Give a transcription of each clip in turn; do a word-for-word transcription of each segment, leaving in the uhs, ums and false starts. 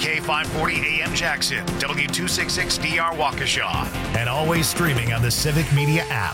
K five forty A M Jackson, W two sixty-six D R Waukesha, and always streaming on the Civic Media app.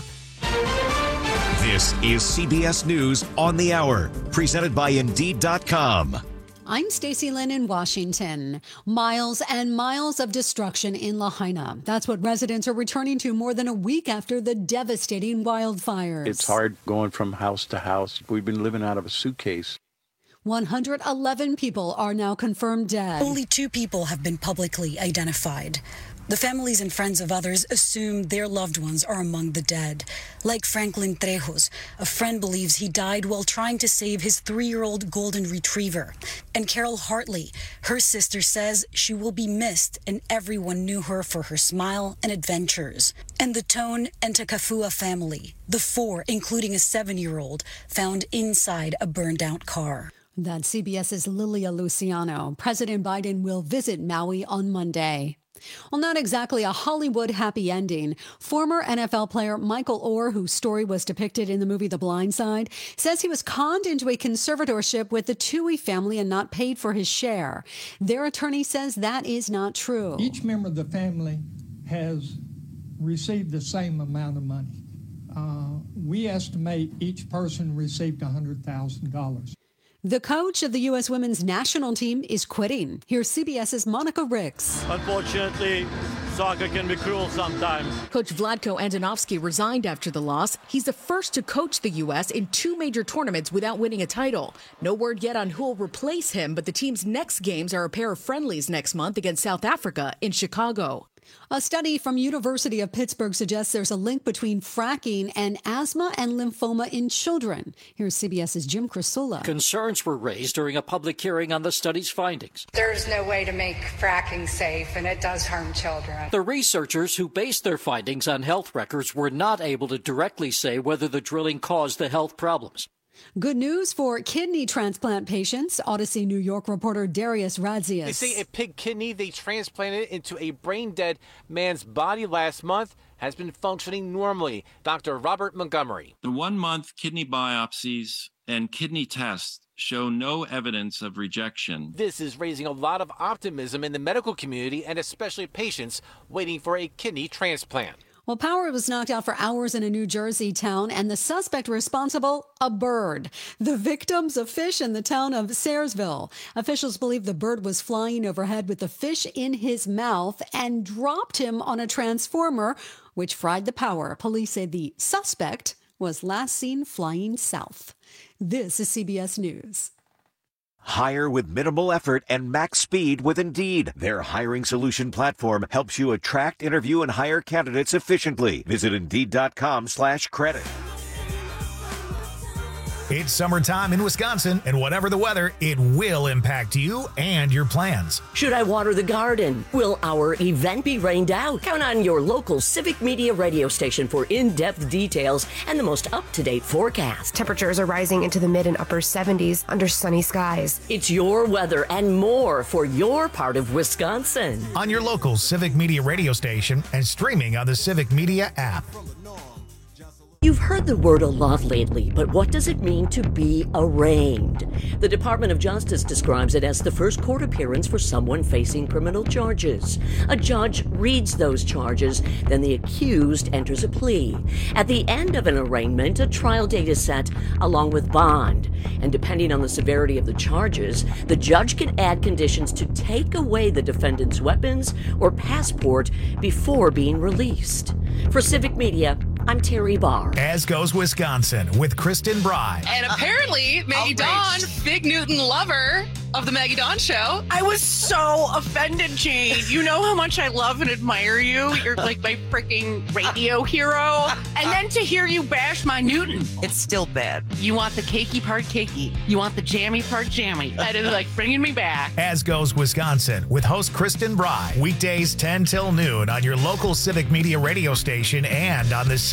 This is C B S News on the Hour, presented by Indeed dot com. I'm Stacey Lynn in Washington. Miles and miles of destruction in Lahaina. That's what residents are returning to more than a week after the devastating wildfires. It's hard going from house to house. We've been living out of a suitcase. one hundred eleven people are now confirmed dead. Only two people have been publicly identified. The families and friends of others assume their loved ones are among the dead. Like Franklin Trejos, a friend believes he died while trying to save his three-year-old golden retriever. And Carol Hartley, her sister, says she will be missed and everyone knew her for her smile and adventures. And the Tone and Takafua family, the four, including a seven-year-old, found inside a burned-out car. That's CBS's Lilia Luciano. President Biden will visit Maui on Monday. Well, not exactly a Hollywood happy ending. Former N F L player Michael Orr, whose story was depicted in the movie The Blind Side, says he was conned into a conservatorship with the Toohey family and not paid for his share. Their attorney says that is not true. Each member of the family has received the same amount of money. Uh, we estimate each person received one hundred thousand dollars. The coach of the U S women's national team is quitting. Here's CBS's Monica Ricks. Unfortunately, soccer can be cruel sometimes. Coach Vlatko Andonovski resigned after the loss. He's the first to coach the U S in two major tournaments without winning a title. No word yet on who will replace him, but the team's next games are a pair of friendlies next month against South Africa in Chicago. A study from University of Pittsburgh suggests there's a link between fracking and asthma and lymphoma in children. Here's CBS's Jim Crisula. Concerns were raised during a public hearing on the study's findings. There's no way to make fracking safe, and it does harm children. The researchers who based their findings on health records were not able to directly say whether the drilling caused the health problems. Good news for kidney transplant patients. Odyssey New York reporter Darius Radzius. They say a pig kidney they transplanted into a brain-dead man's body last month has been functioning normally. Doctor Robert Montgomery. The one-month kidney biopsies and kidney tests show no evidence of rejection. This is raising a lot of optimism in the medical community and especially patients waiting for a kidney transplant. Well, power was knocked out for hours in a New Jersey town, and the suspect responsible, a bird. The victim's a fish in the town of Sayersville. Officials believe the bird was flying overhead with the fish in his mouth and dropped him on a transformer, which fried the power. Police say the suspect was last seen flying south. This is C B S News. Hire with minimal effort and max speed with Indeed. Their hiring solution platform helps you attract, interview, and hire candidates efficiently. Visit Indeed dot com slash credit. It's summertime in Wisconsin, and whatever the weather, it will impact you and your plans. Should I water the garden? Will our event be rained out? Count on your local Civic Media radio station for in-depth details and the most up-to-date forecast. Temperatures are rising into the mid and upper seventies under sunny skies. It's your weather and more for your part of Wisconsin. On your local Civic Media radio station and streaming on the Civic Media app. You've heard the word a lot lately, but what does it mean to be arraigned? The Department of Justice describes it as the first court appearance for someone facing criminal charges. A judge reads those charges, then the accused enters a plea. At the end of an arraignment, a trial date is set along with bond. And depending on the severity of the charges, the judge can add conditions to take away the defendant's weapons or passport before being released. For Civic Media, I'm Terry Barr. As goes Wisconsin with Kristen Bry. And apparently, Maggie Dawn, Big Newton lover of the Maggie Dawn Show. I was so offended, Jane. You know how much I love and admire you. You're like my freaking radio hero. And then to hear you bash my Newton. It's still bad. You want the cakey part cakey. You want the jammy part jammy. That is like bringing me back. As goes Wisconsin with host Kristen Bry. Weekdays ten till noon on your local Civic Media radio station and on the Civic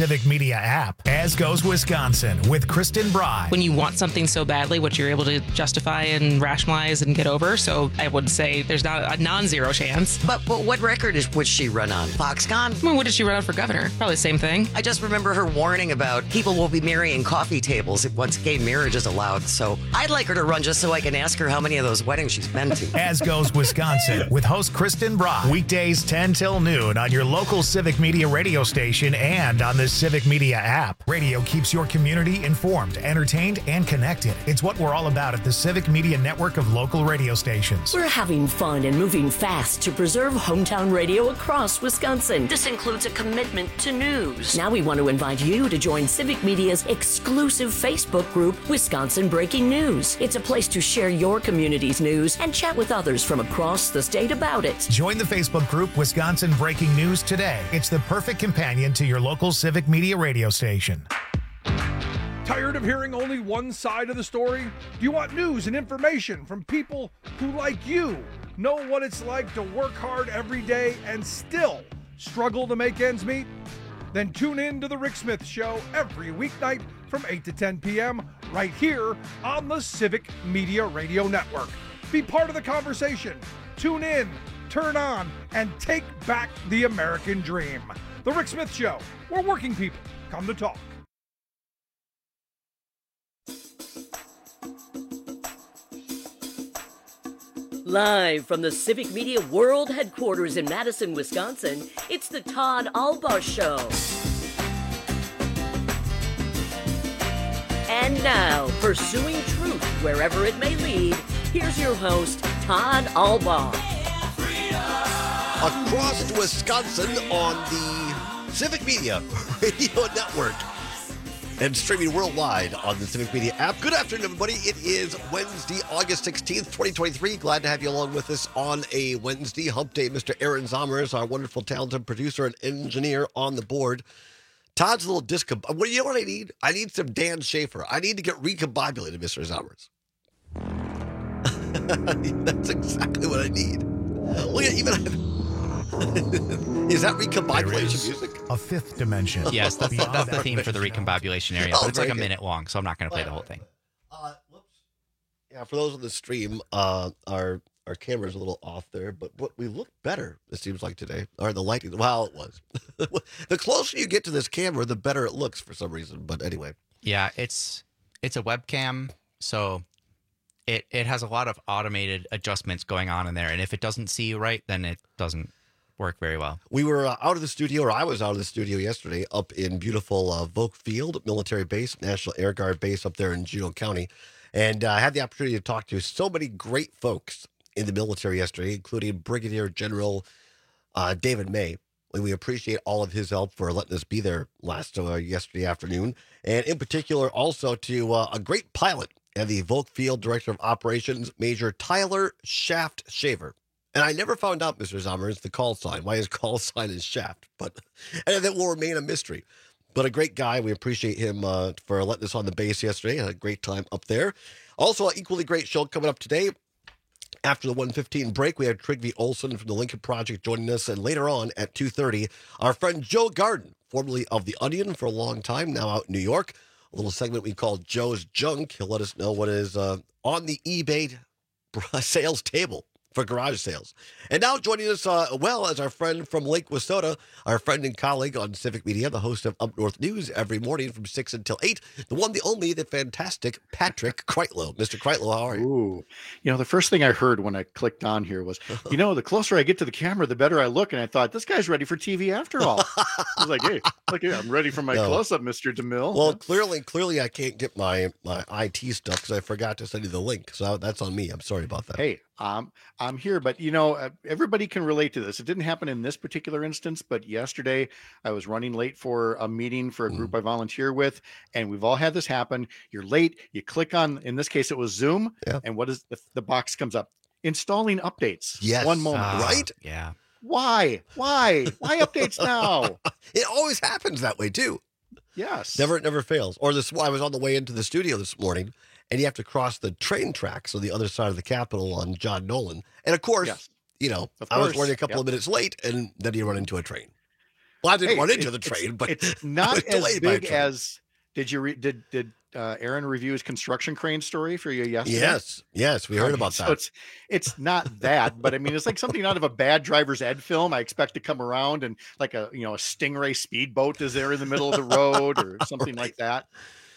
Civic Media app. As Goes Wisconsin with Kristen Bry. When you want something so badly, what you're able to justify and rationalize and get over. So I would say there's not a non-zero chance. But, but what record is, would she run on? Foxconn? I mean, what did she run on for governor? Probably the same thing. I just remember her warning about people will be marrying coffee tables once gay marriage is allowed. So I'd like her to run just so I can ask her how many of those weddings she's been to. As Goes Wisconsin with host Kristen Bry. Weekdays ten till noon on your local Civic Media radio station and on the Civic Media app. Radio keeps your community informed, entertained, and connected. It's what we're all about at the Civic Media network of local radio stations. We're having fun and moving fast to preserve hometown radio across Wisconsin. This includes a commitment to news. Now we want to invite you to join Civic Media's exclusive Facebook group, Wisconsin Breaking News. It's a place to share your community's news and chat with others from across the state about it. Join the Facebook group Wisconsin Breaking News today. It's the perfect companion to your local Civic Media radio station. Tired of hearing only one side of the story? Do you want news and information from people who, like you, know what it's like to work hard every day and still struggle to make ends meet? Then tune in to The Rick Smith Show every weeknight from eight to ten p.m. right here on the Civic Media Radio Network. Be part of the conversation. Tune in, turn on, and take back the American dream. The Rick Smith Show, where working people come to talk. Live from the Civic Media World Headquarters in Madison, Wisconsin, it's the Todd Albaugh Show. And now, pursuing truth wherever it may lead, here's your host, Todd Albaugh. Across Wisconsin on the Civic Media Radio Network and streaming worldwide on the Civic Media app. Good afternoon, everybody. It is Wednesday, August sixteenth, twenty twenty-three. Glad to have you along with us on a Wednesday hump day. Mister Aaron Zommers, our wonderful, talented producer and engineer on the board. Todd's a little discombobulated. Well, you know what I need? I need some Dan Schaefer. I need to get recombobulated, Mister Zommers. That's exactly what I need. Look at even... Is that recombobulation music? A fifth dimension. Yes, that's, the, that's the theme for the recombobulation area. Oh, but it's like a good. minute long, so I'm not going to play the whole thing. Uh, whoops. Yeah, for those on the stream, uh, our our camera's a little off there, but what we look better, it seems like today. Or the lighting, well, it was. The closer you get to this camera, the better it looks for some reason. But anyway. Yeah, it's it's a webcam, so it it has a lot of automated adjustments going on in there. And if it doesn't see you right, then it doesn't work very well. We were uh, out of the studio, or I was out of the studio yesterday up in beautiful uh, Volk Field Military Base, National Air Guard Base up there in Juneau County. And uh, I had the opportunity to talk to so many great folks in the military yesterday, including Brigadier General uh, David May. We appreciate all of his help for letting us be there last uh, yesterday afternoon. And in particular, also to uh, a great pilot and the Volk Field Director of Operations, Major Tyler Shaft Shaver. And I never found out, Mister Zommers, the call sign, why his call sign is Shaft. But and that will remain a mystery. But a great guy. We appreciate him uh, for letting us on the base yesterday. Had a great time up there. Also, an equally great show coming up today. After the one fifteen break, we have Trygve Olsen from the Lincoln Project joining us. And later on at two thirty, our friend Joe Garden, formerly of The Onion for a long time, now out in New York. A little segment we call Joe's Junk. He'll let us know what is uh, on the eBay sales table for garage sales. And now joining us, uh, well, as our friend from Lake Wissota, our friend and colleague on Civic Media, the host of Up North News every morning from six until eight, the one, the only, the fantastic Patrick Kreitlow. Mister Kreitlow, how are you? Ooh. You know, the first thing I heard when I clicked on here was, you know, the closer I get to the camera, the better I look. And I thought, this guy's ready for T V after all. I was like, hey, look, hey, I'm ready for my no. close-up, Mister DeMille. Well, clearly, clearly I can't get my, my I T stuff because I forgot to send you the link. So that's on me. I'm sorry about that. Hey, um, I'm here, but you know, uh, everybody can relate to this. It didn't happen in this particular instance, but yesterday I was running late for a meeting for a group mm. I volunteer with, and we've all had this happen. You're late, you click on, in this case, it was Zoom, yeah. and what is the, the box comes up? Installing updates. Yes. One moment. Uh, right? Yeah. Why? Why? Why updates now? It always happens that way too. Yes. Never, never fails. Or this, I was on the way into the studio this morning, and you have to cross the train tracks on the other side of the Capitol on John Nolan. And of course, yes. you know, of I was course. running a couple yep. of minutes late, and then you run into a train. Well, I didn't hey, run into it, the train, it's, but it's not as delayed by a big train. as. Did you re, did did uh, Aaron review his construction crane story for you yesterday? Yes, yes, we heard Okay, about so that. it's it's not that, but I mean, it's like something out of a bad driver's ed film. I expect to come around and like a you know a Stingray speedboat is there in the middle of the road or something like that.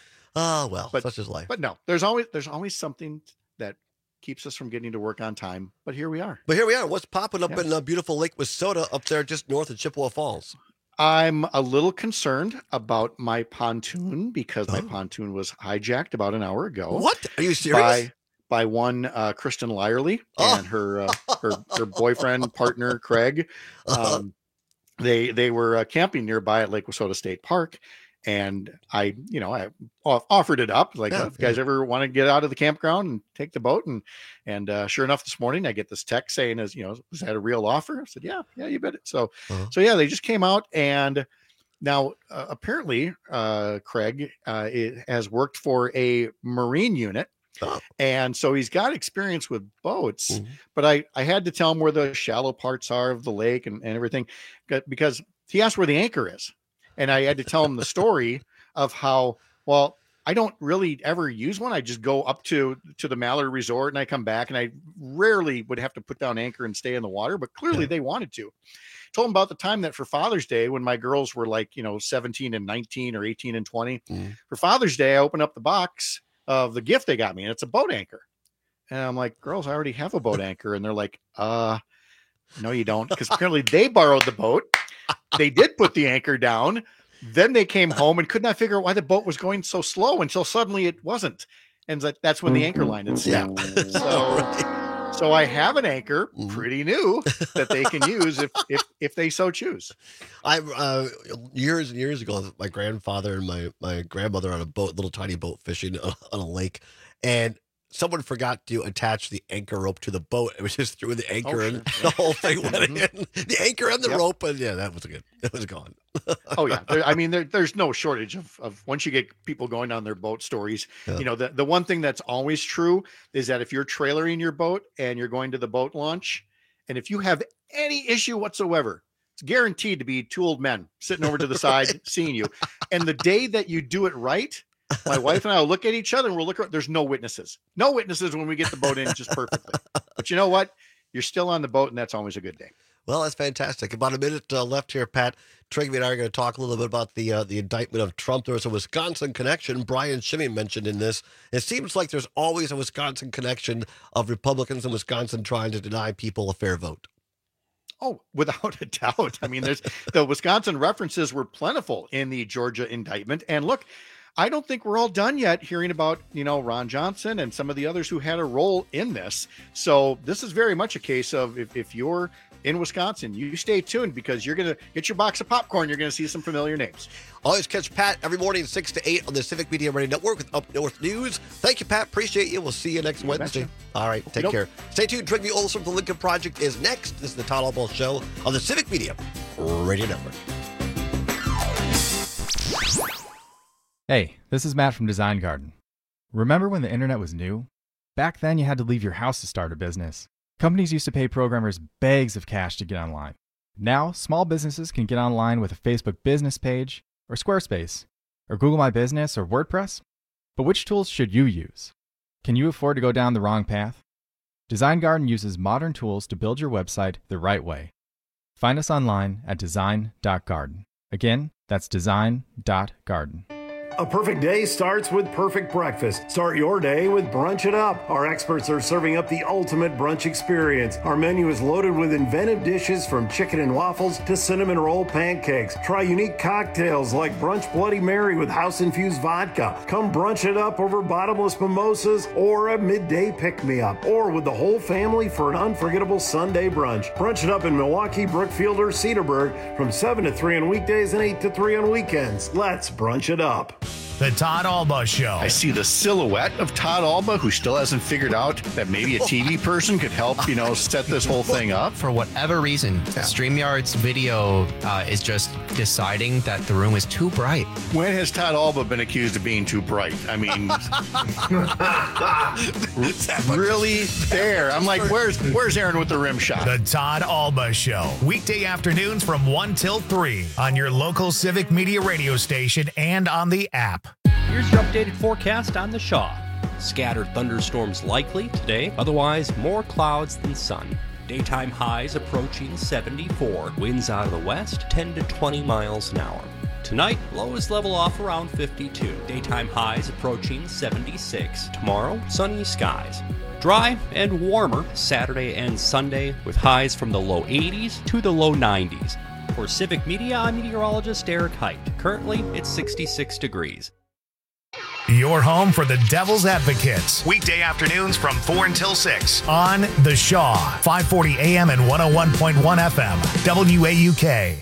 Oh well, but, such is life. But no, there's always there's always something that keeps us from getting to work on time. But here we are. But here we are. What's popping up Yeah. in uh, beautiful Lake Wissota up there just north of Chippewa Falls? I'm a little concerned about my pontoon because my pontoon was hijacked about an hour ago. What? Are you serious? By, by one uh, Kristen Lyerly and her, uh, her her boyfriend partner Craig. Um, they they were uh, camping nearby at Lake Wissota State Park, and I you know I off- offered it up like Yeah, if you guys ever want to get out of the campground and take the boat, and and uh, sure enough this morning I get this text saying is you know was that a real offer? I said yeah yeah you bet it. So Uh-huh. so yeah they just came out, and now uh, apparently uh, Craig uh, it has worked for a Marine unit. Oh. And so he's got experience with boats, Mhm. but I, I had to tell him where the shallow parts are of the lake and, and everything c- because he asked where the anchor is. And I had to tell him the story of how, well, I don't really ever use one. I just go up to, to the Mallory Resort and I come back, and I rarely would have to put down anchor and stay in the water, but clearly they wanted to. Told him about the time that for Father's Day, when my girls were like, you know, seventeen and nineteen or eighteen and twenty, Mhm. for Father's Day, I opened up the box of the gift they got me, and it's a boat anchor. And I'm like, girls, I already have a boat anchor. And they're like, uh, no, you don't. Because apparently they borrowed the boat. They did put the anchor down. Then they came home and could not figure out why the boat was going so slow until suddenly it wasn't. And that- that's when the anchor line had snapped. So, so I have an anchor, pretty new, that they can use if if if they so choose. I uh, years and years ago, my grandfather and my my grandmother on a boat, little tiny boat fishing on a lake, and someone forgot to attach the anchor rope to the boat. It was just threw the anchor, Oh, and sure. the whole thing went in. The anchor and the Yep. rope, and yeah, that was good. It was gone. Oh yeah, there, I mean, there, there's no shortage of of once you get people going on their boat stories. Yeah. You know, the the one thing that's always true is that if you're trailering your boat and you're going to the boat launch, and if you have any issue whatsoever, it's guaranteed to be two old men sitting over to the side seeing you. And the day that you do it right, my wife and I will look at each other and we'll look around. There's no witnesses, no witnesses when we get the boat in just perfectly. But you know what? You're still on the boat, and that's always a good day. Well, that's fantastic. About a minute uh, left here, Pat. Trigby and I are going to talk a little bit about the uh, the indictment of Trump. There was a Wisconsin connection. Brian Shimmy mentioned in this. It seems like there's always a Wisconsin connection of Republicans in Wisconsin trying to deny people a fair vote. Oh, without a doubt. I mean, there's the Wisconsin references were plentiful in the Georgia indictment. And look, I don't think we're all done yet hearing about, you know, Ron Johnson and some of the others who had a role in this. So this is very much a case of if, if you're in Wisconsin, you stay tuned because you're going to get your box of popcorn. You're going to see some familiar names. Always catch Pat every morning six to eight on the Civic Media Radio Network with Up North News. Thank you, Pat. Appreciate you. We'll see you next You Wednesday. betcha. All right. Take Nope. care. Stay tuned. Trigby Olson from the Lincoln Project is next. This is the Todd Albaugh Show on the Civic Media Radio Network. Hey, this is Matt from Design Garden. Remember when the internet was new? Back then, you had to leave your house to start a business. Companies used to pay programmers bags of cash to get online. Now, small businesses can get online with a Facebook business page, or Squarespace, or Google My Business, or WordPress. But which tools should you use? Can you afford to go down the wrong path? Design Garden uses modern tools to build your website the right way. Find us online at design dot garden. Again, that's design dot garden. A perfect day starts with perfect breakfast. Start your day with Brunch It Up. Our experts are serving up the ultimate brunch experience. Our menu is loaded with inventive dishes from chicken and waffles to cinnamon roll pancakes. Try unique cocktails like Brunch Bloody Mary with house-infused vodka. Come brunch it up over bottomless mimosas or a midday pick-me-up. Or with the whole family for an unforgettable Sunday brunch. Brunch It Up in Milwaukee, Brookfield, or Cedarburg from seven to three on weekdays and eight to three on weekends. Let's brunch it up. The Todd Alba Show. I see the silhouette of Todd Alba, who still hasn't figured out that maybe a T V person could help, you know, set this whole thing up. For whatever reason, yeah. StreamYard's video uh, is just deciding that the room is too bright. When has Todd Alba been accused of being too bright? I mean, really there. I'm like, where's where's Aaron with the rim shot? The Todd Alba Show. Weekday afternoons from one till three on your local Civic Media radio station and on the app. Here's your updated forecast on the Shaw. Scattered thunderstorms likely today, otherwise more clouds than sun. Daytime highs approaching seventy-four. Winds out of the west, ten to twenty miles an hour. Tonight, lows level off around fifty-two. Daytime highs approaching seventy-six. Tomorrow, sunny skies. Dry and warmer Saturday and Sunday with highs from the low eighties to the low nineties. For Civic Media, I'm meteorologist Eric Height. Currently, it's sixty-six degrees. Your home for the Devil's Advocates. Weekday afternoons from four until six on The Shaw, five forty A M and one oh one point one F M, W A U K.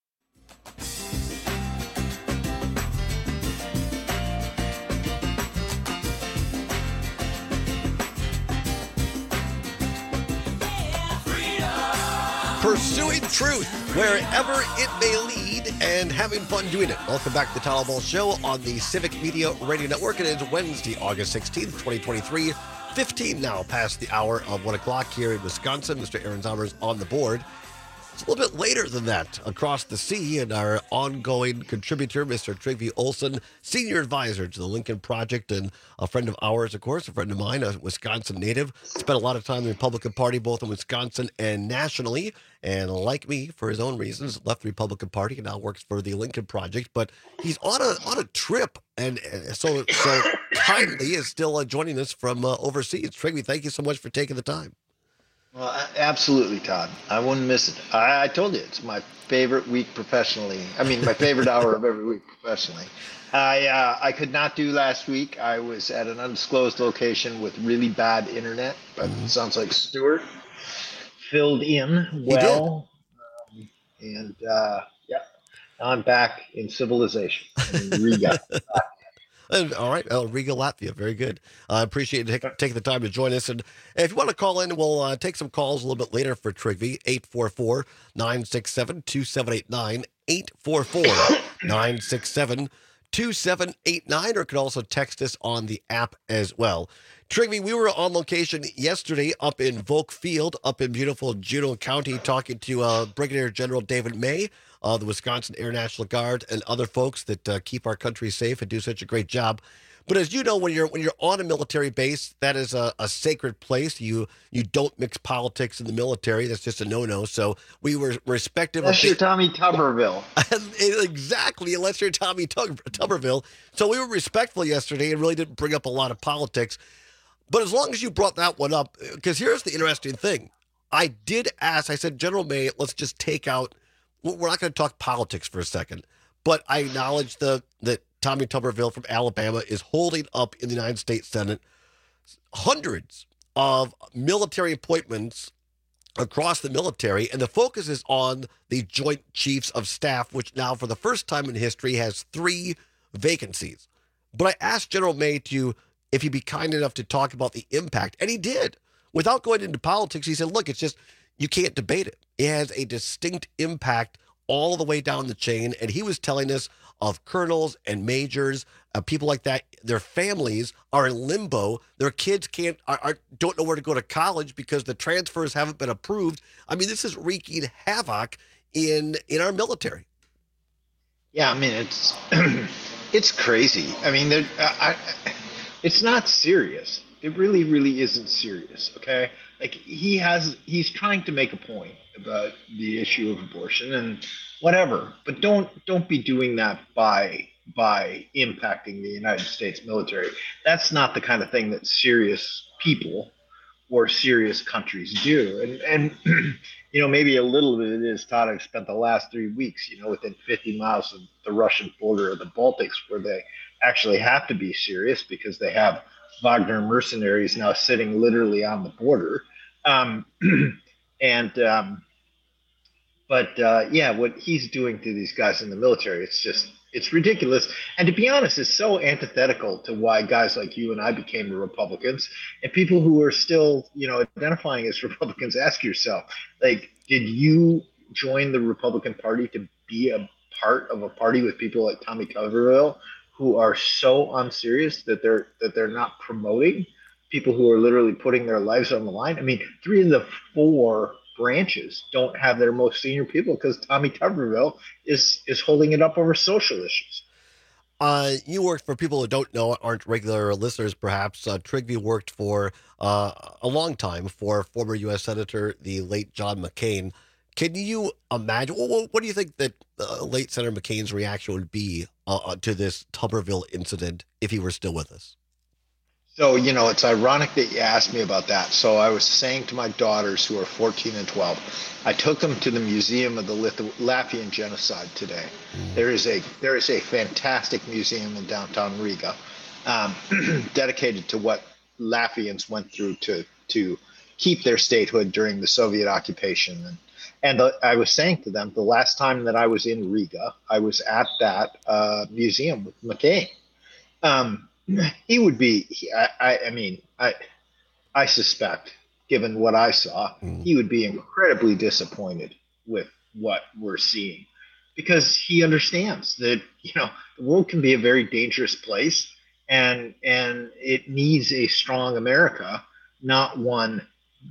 Pursuing truth wherever it may lead and having fun doing it. Welcome back to the Todd Alba Show on the Civic Media Radio Network. It is Wednesday, August sixteenth, twenty twenty-three. fifteen now past the hour of one o'clock here in Wisconsin. Mister Aaron Zommers on the board. It's a little bit later than that across the sea, and our ongoing contributor, Mister Trygve Olsen, senior advisor to the Lincoln Project, and a friend of ours, of course, a friend of mine, a Wisconsin native. Spent a lot of time in the Republican Party, both in Wisconsin and nationally, and like me, for his own reasons, left the Republican Party and now works for the Lincoln Project. But he's on a on a trip, and, and so so kindly is still uh, joining us from uh, overseas. Trygve, thank you so much for taking the time. Well, absolutely, Todd. I wouldn't miss it. I, I told you, it's my favorite week professionally. I mean, my favorite hour of every week professionally. I uh, I could not do last week. I was at an undisclosed location with really bad internet, but it sounds like Stuart filled in well. Um, and, uh, yeah, now I'm back in civilization in Riga. All right, uh, Riga, Latvia. Very good. I uh, appreciate you take, taking the time to join us. And if you want to call in, we'll uh, take some calls a little bit later for Trygve. eight four four, nine six seven, two seven eight nine. eight four four, nine six seven, two seven eight nine. Or you can also text us on the app as well. Trygve, we were on location yesterday up in Volk Field, up in beautiful Juneau County, talking to uh, Brigadier General David May, Uh, the Wisconsin Air National Guard, and other folks that uh, keep our country safe and do such a great job. But as you know, when you're when you're on a military base, that is a, a sacred place. You you don't mix politics in the military. That's just a no-no. So we were respective. Unless you're Tommy Tuberville. Exactly, unless you're Tommy Tub- Tuberville. So we were respectful yesterday and really didn't bring up a lot of politics. But as long as you brought that one up, because here's the interesting thing. I did ask, I said, General May, let's just take out, we're not going to talk politics for a second, but I acknowledge the that Tommy Tuberville from Alabama is holding up in the United States Senate hundreds of military appointments across the military, and the focus is on the Joint Chiefs of Staff, which now for the first time in history has three vacancies. But I asked General May to, if he'd be kind enough to talk about the impact, and he did. Without going into politics, he said, look, it's just, you can't debate it. It has a distinct impact all the way down the chain. And he was telling us of colonels and majors, uh, people like that. Their families are in limbo. Their kids can't, are, are, don't know where to go to college because the transfers haven't been approved. I mean, this is wreaking havoc in in our military. Yeah, I mean, it's it's crazy. I mean, I, I, it's not serious. It really, really isn't serious. Okay, like he has, he's trying to make a point about the issue of abortion and whatever, but don't don't be doing that by by impacting the United States military. That's not the kind of thing that serious people or serious countries do. And and you know, maybe a little bit of it is, Todd, I've spent the last three weeks, you know, within fifty miles of the Russian border of the Baltics, where they actually have to be serious because they have Wagner mercenaries now sitting literally on the border. Um, and um, But uh, yeah, what he's doing to these guys in the military, it's just it's ridiculous. And to be honest, it's so antithetical to why guys like you and I became Republicans. And people who are still, you know, identifying as Republicans, ask yourself, like, did you join the Republican Party to be a part of a party with people like Tommy Tuberville, who are so unserious that they're that they're not promoting people who are literally putting their lives on the line? I mean, three of the four branches don't have their most senior people because Tommy Tuberville is is holding it up over social issues. Uh, you worked, for people who don't know, aren't regular listeners perhaps, uh, Trigby worked for uh, a long time for former U S Senator, the late John McCain. Can you imagine, what, what do you think that uh, late Senator McCain's reaction would be uh, to this Tuberville incident if he were still with us? So, you know, it's ironic that you asked me about that. So I was saying to my daughters, who are fourteen and twelve, I took them to the Museum of the Latvian Genocide today. There is a there is a fantastic museum in downtown Riga, um, dedicated to what Latvians went through to to keep their statehood during the Soviet occupation. And and the, I was saying to them, the last time that I was in Riga, I was at that uh, museum with McCain. Um, He would be. He, I, I. I mean, I. I suspect, given what I saw, mm. he would be incredibly disappointed with what we're seeing, because he understands that, you know, the world can be a very dangerous place, and and it needs a strong America, not one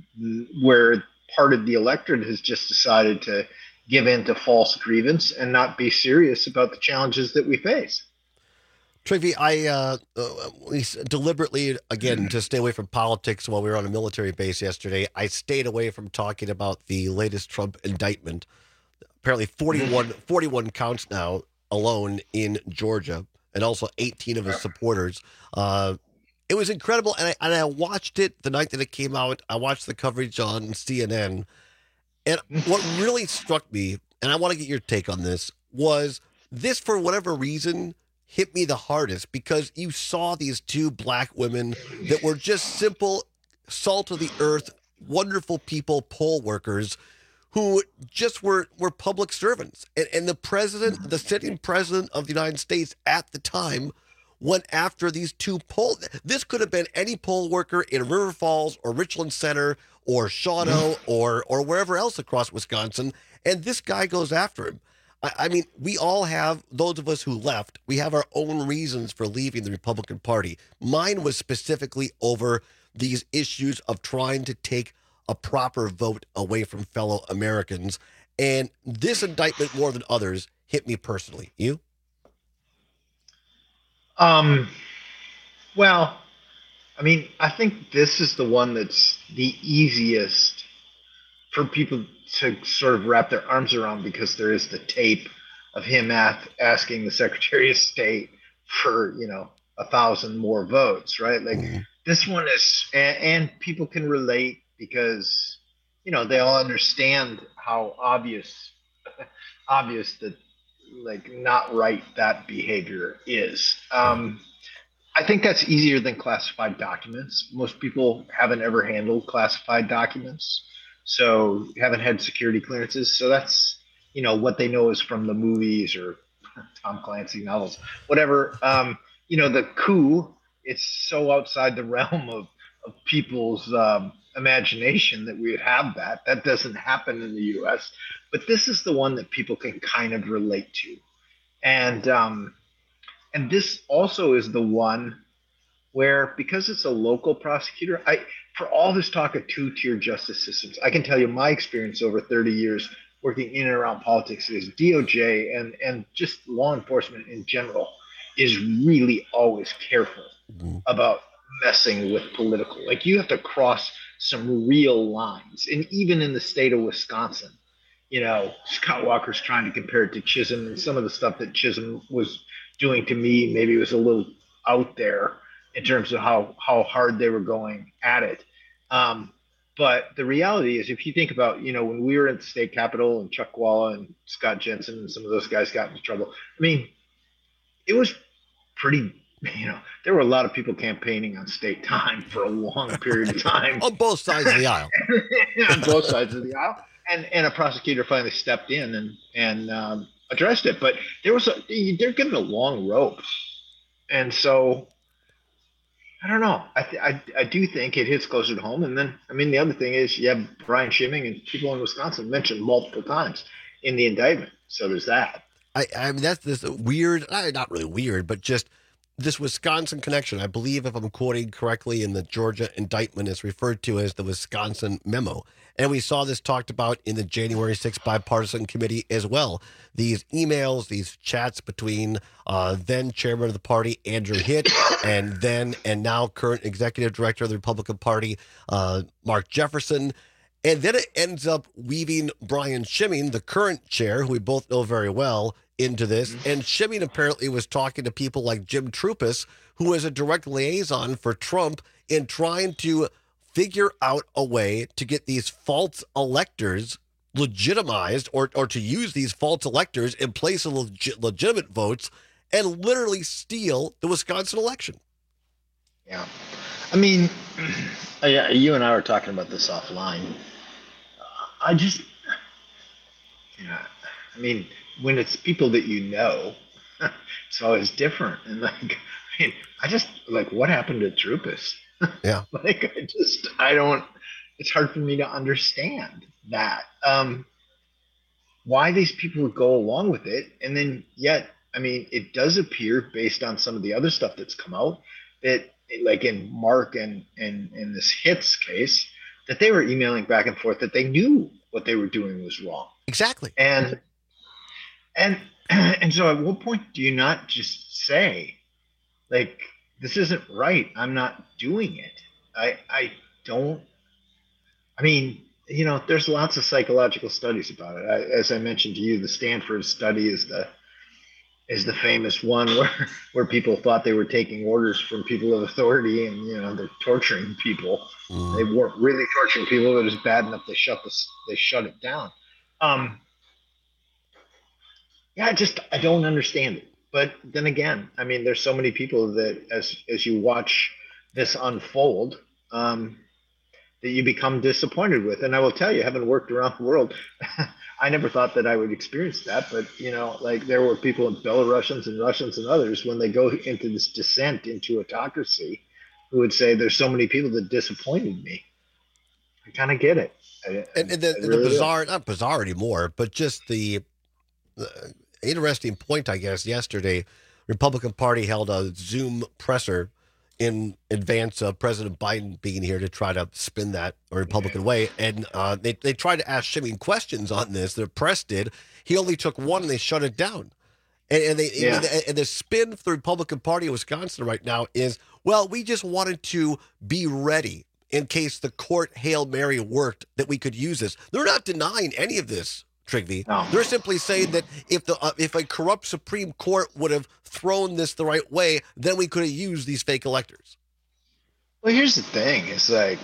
where part of the electorate has just decided to give in to false grievance and not be serious about the challenges that we face. Trigby, I uh, we deliberately, again, to stay away from politics while we were on a military base yesterday, I stayed away from talking about the latest Trump indictment. Apparently forty-one, forty-one counts now alone in Georgia, and also eighteen of his supporters. Uh, it was incredible, and I, and I watched it the night that it came out. I watched the coverage on C N N, and what really struck me, and I want to get your take on this, was this, for whatever reason, hit me the hardest, because you saw these two black women that were just simple, salt of the earth, wonderful people, poll workers, who just were, were public servants. And, and the president, the sitting president of the United States at the time, went after these two poll. This could have been any poll worker in River Falls or Richland Center or Shawano or, or wherever else across Wisconsin. And this guy goes after him. I mean, we all have, those of us who left, we have our own reasons for leaving the Republican Party. Mine was specifically over these issues of trying to take a proper vote away from fellow Americans. And this indictment, more than others, hit me personally. You? Um, well, I mean, I think this is the one that's the easiest for people to sort of wrap their arms around, because there is the tape of him at, asking the Secretary of State for, you know, a thousand more votes, right? Like mm-hmm. this one is, and, and people can relate because, you know, they all understand how obvious, obvious that, like, not right that behavior is. Um, I think that's easier than classified documents. Most people haven't ever handled classified documents, so haven't had security clearances. So that's, you know, what they know is from the movies or Tom Clancy novels, whatever. Um, you know, the coup, it's so outside the realm of, of people's um, imagination that we would have that. That doesn't happen in the U S. But this is the one that people can kind of relate to. And um, and this also is the one where, because it's a local prosecutor, I for all this talk of two-tier justice systems, I can tell you my experience over thirty years working in and around politics is D O J and, and just law enforcement in general is really always careful mm-hmm. about messing with political. Like, you have to cross some real lines. And even in the state of Wisconsin, you know, Scott Walker's trying to compare it to Chisholm, and some of the stuff that Chisholm was doing to me maybe was a little out there in terms of how, how hard they were going at it. Um, but the reality is, if you think about, you know, when we were at the state capitol and Chuck Walla and Scott Jensen and some of those guys got into trouble, I mean, it was pretty, you know, there were a lot of people campaigning on state time for a long period of time. On both sides of the aisle. On both sides of the aisle. and and a prosecutor finally stepped in and and um, addressed it. But there was a they're given a long rope, and so I don't know. I, th- I I do think it hits closer to home. And then I mean the other thing is you have Brian Schimming and people in Wisconsin mentioned multiple times in the indictment. So there's that. I I mean that's this weird, not really weird, but just this Wisconsin connection. I believe, if I'm quoting correctly, in the Georgia indictment is referred to as the Wisconsin memo. And we saw this talked about in the January sixth bipartisan committee as well. These emails, these chats between uh, then chairman of the party, Andrew Hitt, and then and now current executive director of the Republican Party, uh, Mark Jefferson. And then it ends up weaving Brian Schimming, the current chair, who we both know very well, into this. And Schimming apparently was talking to people like Jim Trupis, who is a direct liaison for Trump, in trying to figure out a way to get these false electors legitimized, or, or to use these false electors in place of leg- legitimate votes and literally steal the Wisconsin election. Yeah. I mean, yeah, you and I were talking about this offline. I just, yeah, I mean, when it's people that you know, it's always different. And like, I mean, I just like, what happened to Trupis? Yeah. Like, I just, I don't, it's hard for me to understand that. Um, why these people would go along with it. And then yet, I mean, it does appear based on some of the other stuff that's come out that, like in Mark and, and, and this Hitts case, that they were emailing back and forth, that they knew what they were doing was wrong. Exactly. And, and, and so at what point do you not just say, like, this isn't right, I'm not doing it? I, I don't, I mean, you know, there's lots of psychological studies about it. I, as I mentioned to you, the Stanford study is the, is the famous one where, where people thought they were taking orders from people of authority, and, you know, they're torturing people. Mm. They weren't really torturing people, but it was bad enough they shut this, they shut it down. Um, yeah, I just, I don't understand it. But then again, I mean, there's so many people that as, as you watch this unfold, um, that you become disappointed with. And I will tell you, having worked around the world, I never thought that I would experience that. But, you know, like there were people in Belarusians and Russians and others, when they go into this descent into autocracy, who would say there's so many people that disappointed me. I kind of get it. I, and and the, really the bizarre, do. not bizarre anymore, but just the, the interesting point, I guess, yesterday, Republican Party held a Zoom presser in advance of President Biden being here to try to spin that a Republican yeah. way. And uh, they, they tried to ask Schimming questions on this. The press did. He only took one and they shut it down. And, and, they, yeah. and, and the spin for the Republican Party of Wisconsin right now is, well, we just wanted to be ready in case the court Hail Mary worked, that we could use this. They're not denying any of this, Trigby. No. They're simply saying that if the uh, if a corrupt Supreme Court would have thrown this the right way, then we could have used these fake electors. Well, here's the thing. It's like,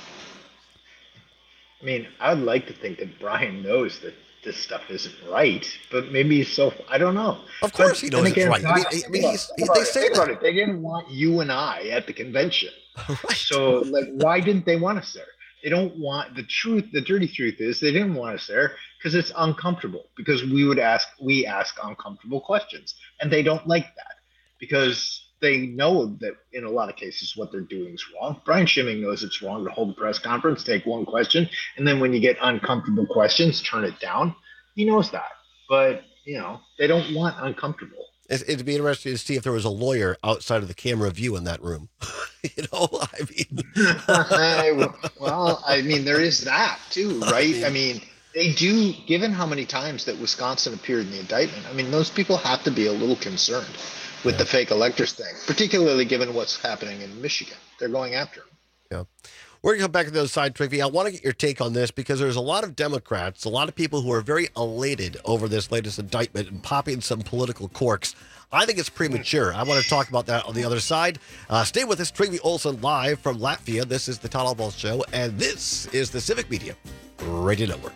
I mean, I'd like to think that Brian knows that this stuff isn't right, but maybe he's so, I don't know. Of course but, he knows again, it's right. I mean, I mean he's, he, they say that. It. They didn't want you and I at the convention. Right. So, like, why didn't they want us there? They don't want, the truth, the dirty truth is they didn't want us there because it's uncomfortable, because we would ask, we ask uncomfortable questions, and they don't like that because they know that in a lot of cases what they're doing is wrong. Brian Schimming knows it's wrong to hold a press conference, take one question, and then when you get uncomfortable questions, turn it down. He knows that, but you know, they don't want uncomfortable. It'd be interesting to see if there was a lawyer outside of the camera view in that room. You know, I mean, well, I mean, there is that too, right? I mean, they do, given how many times that Wisconsin appeared in the indictment, I mean, those people have to be a little concerned with yeah. the fake electors thing, particularly given what's happening in Michigan. They're going after them. Yeah. We're going to come back to the other side, Twiggy. I want to get your take on this because there's a lot of Democrats, a lot of people who are very elated over this latest indictment and popping some political corks. I think it's premature. I want to talk about that on the other side. Uh, stay with us, Trygve Olsen, live from Latvia. This is the Todd Oswald Show, and this is the Civic Media Radio Network.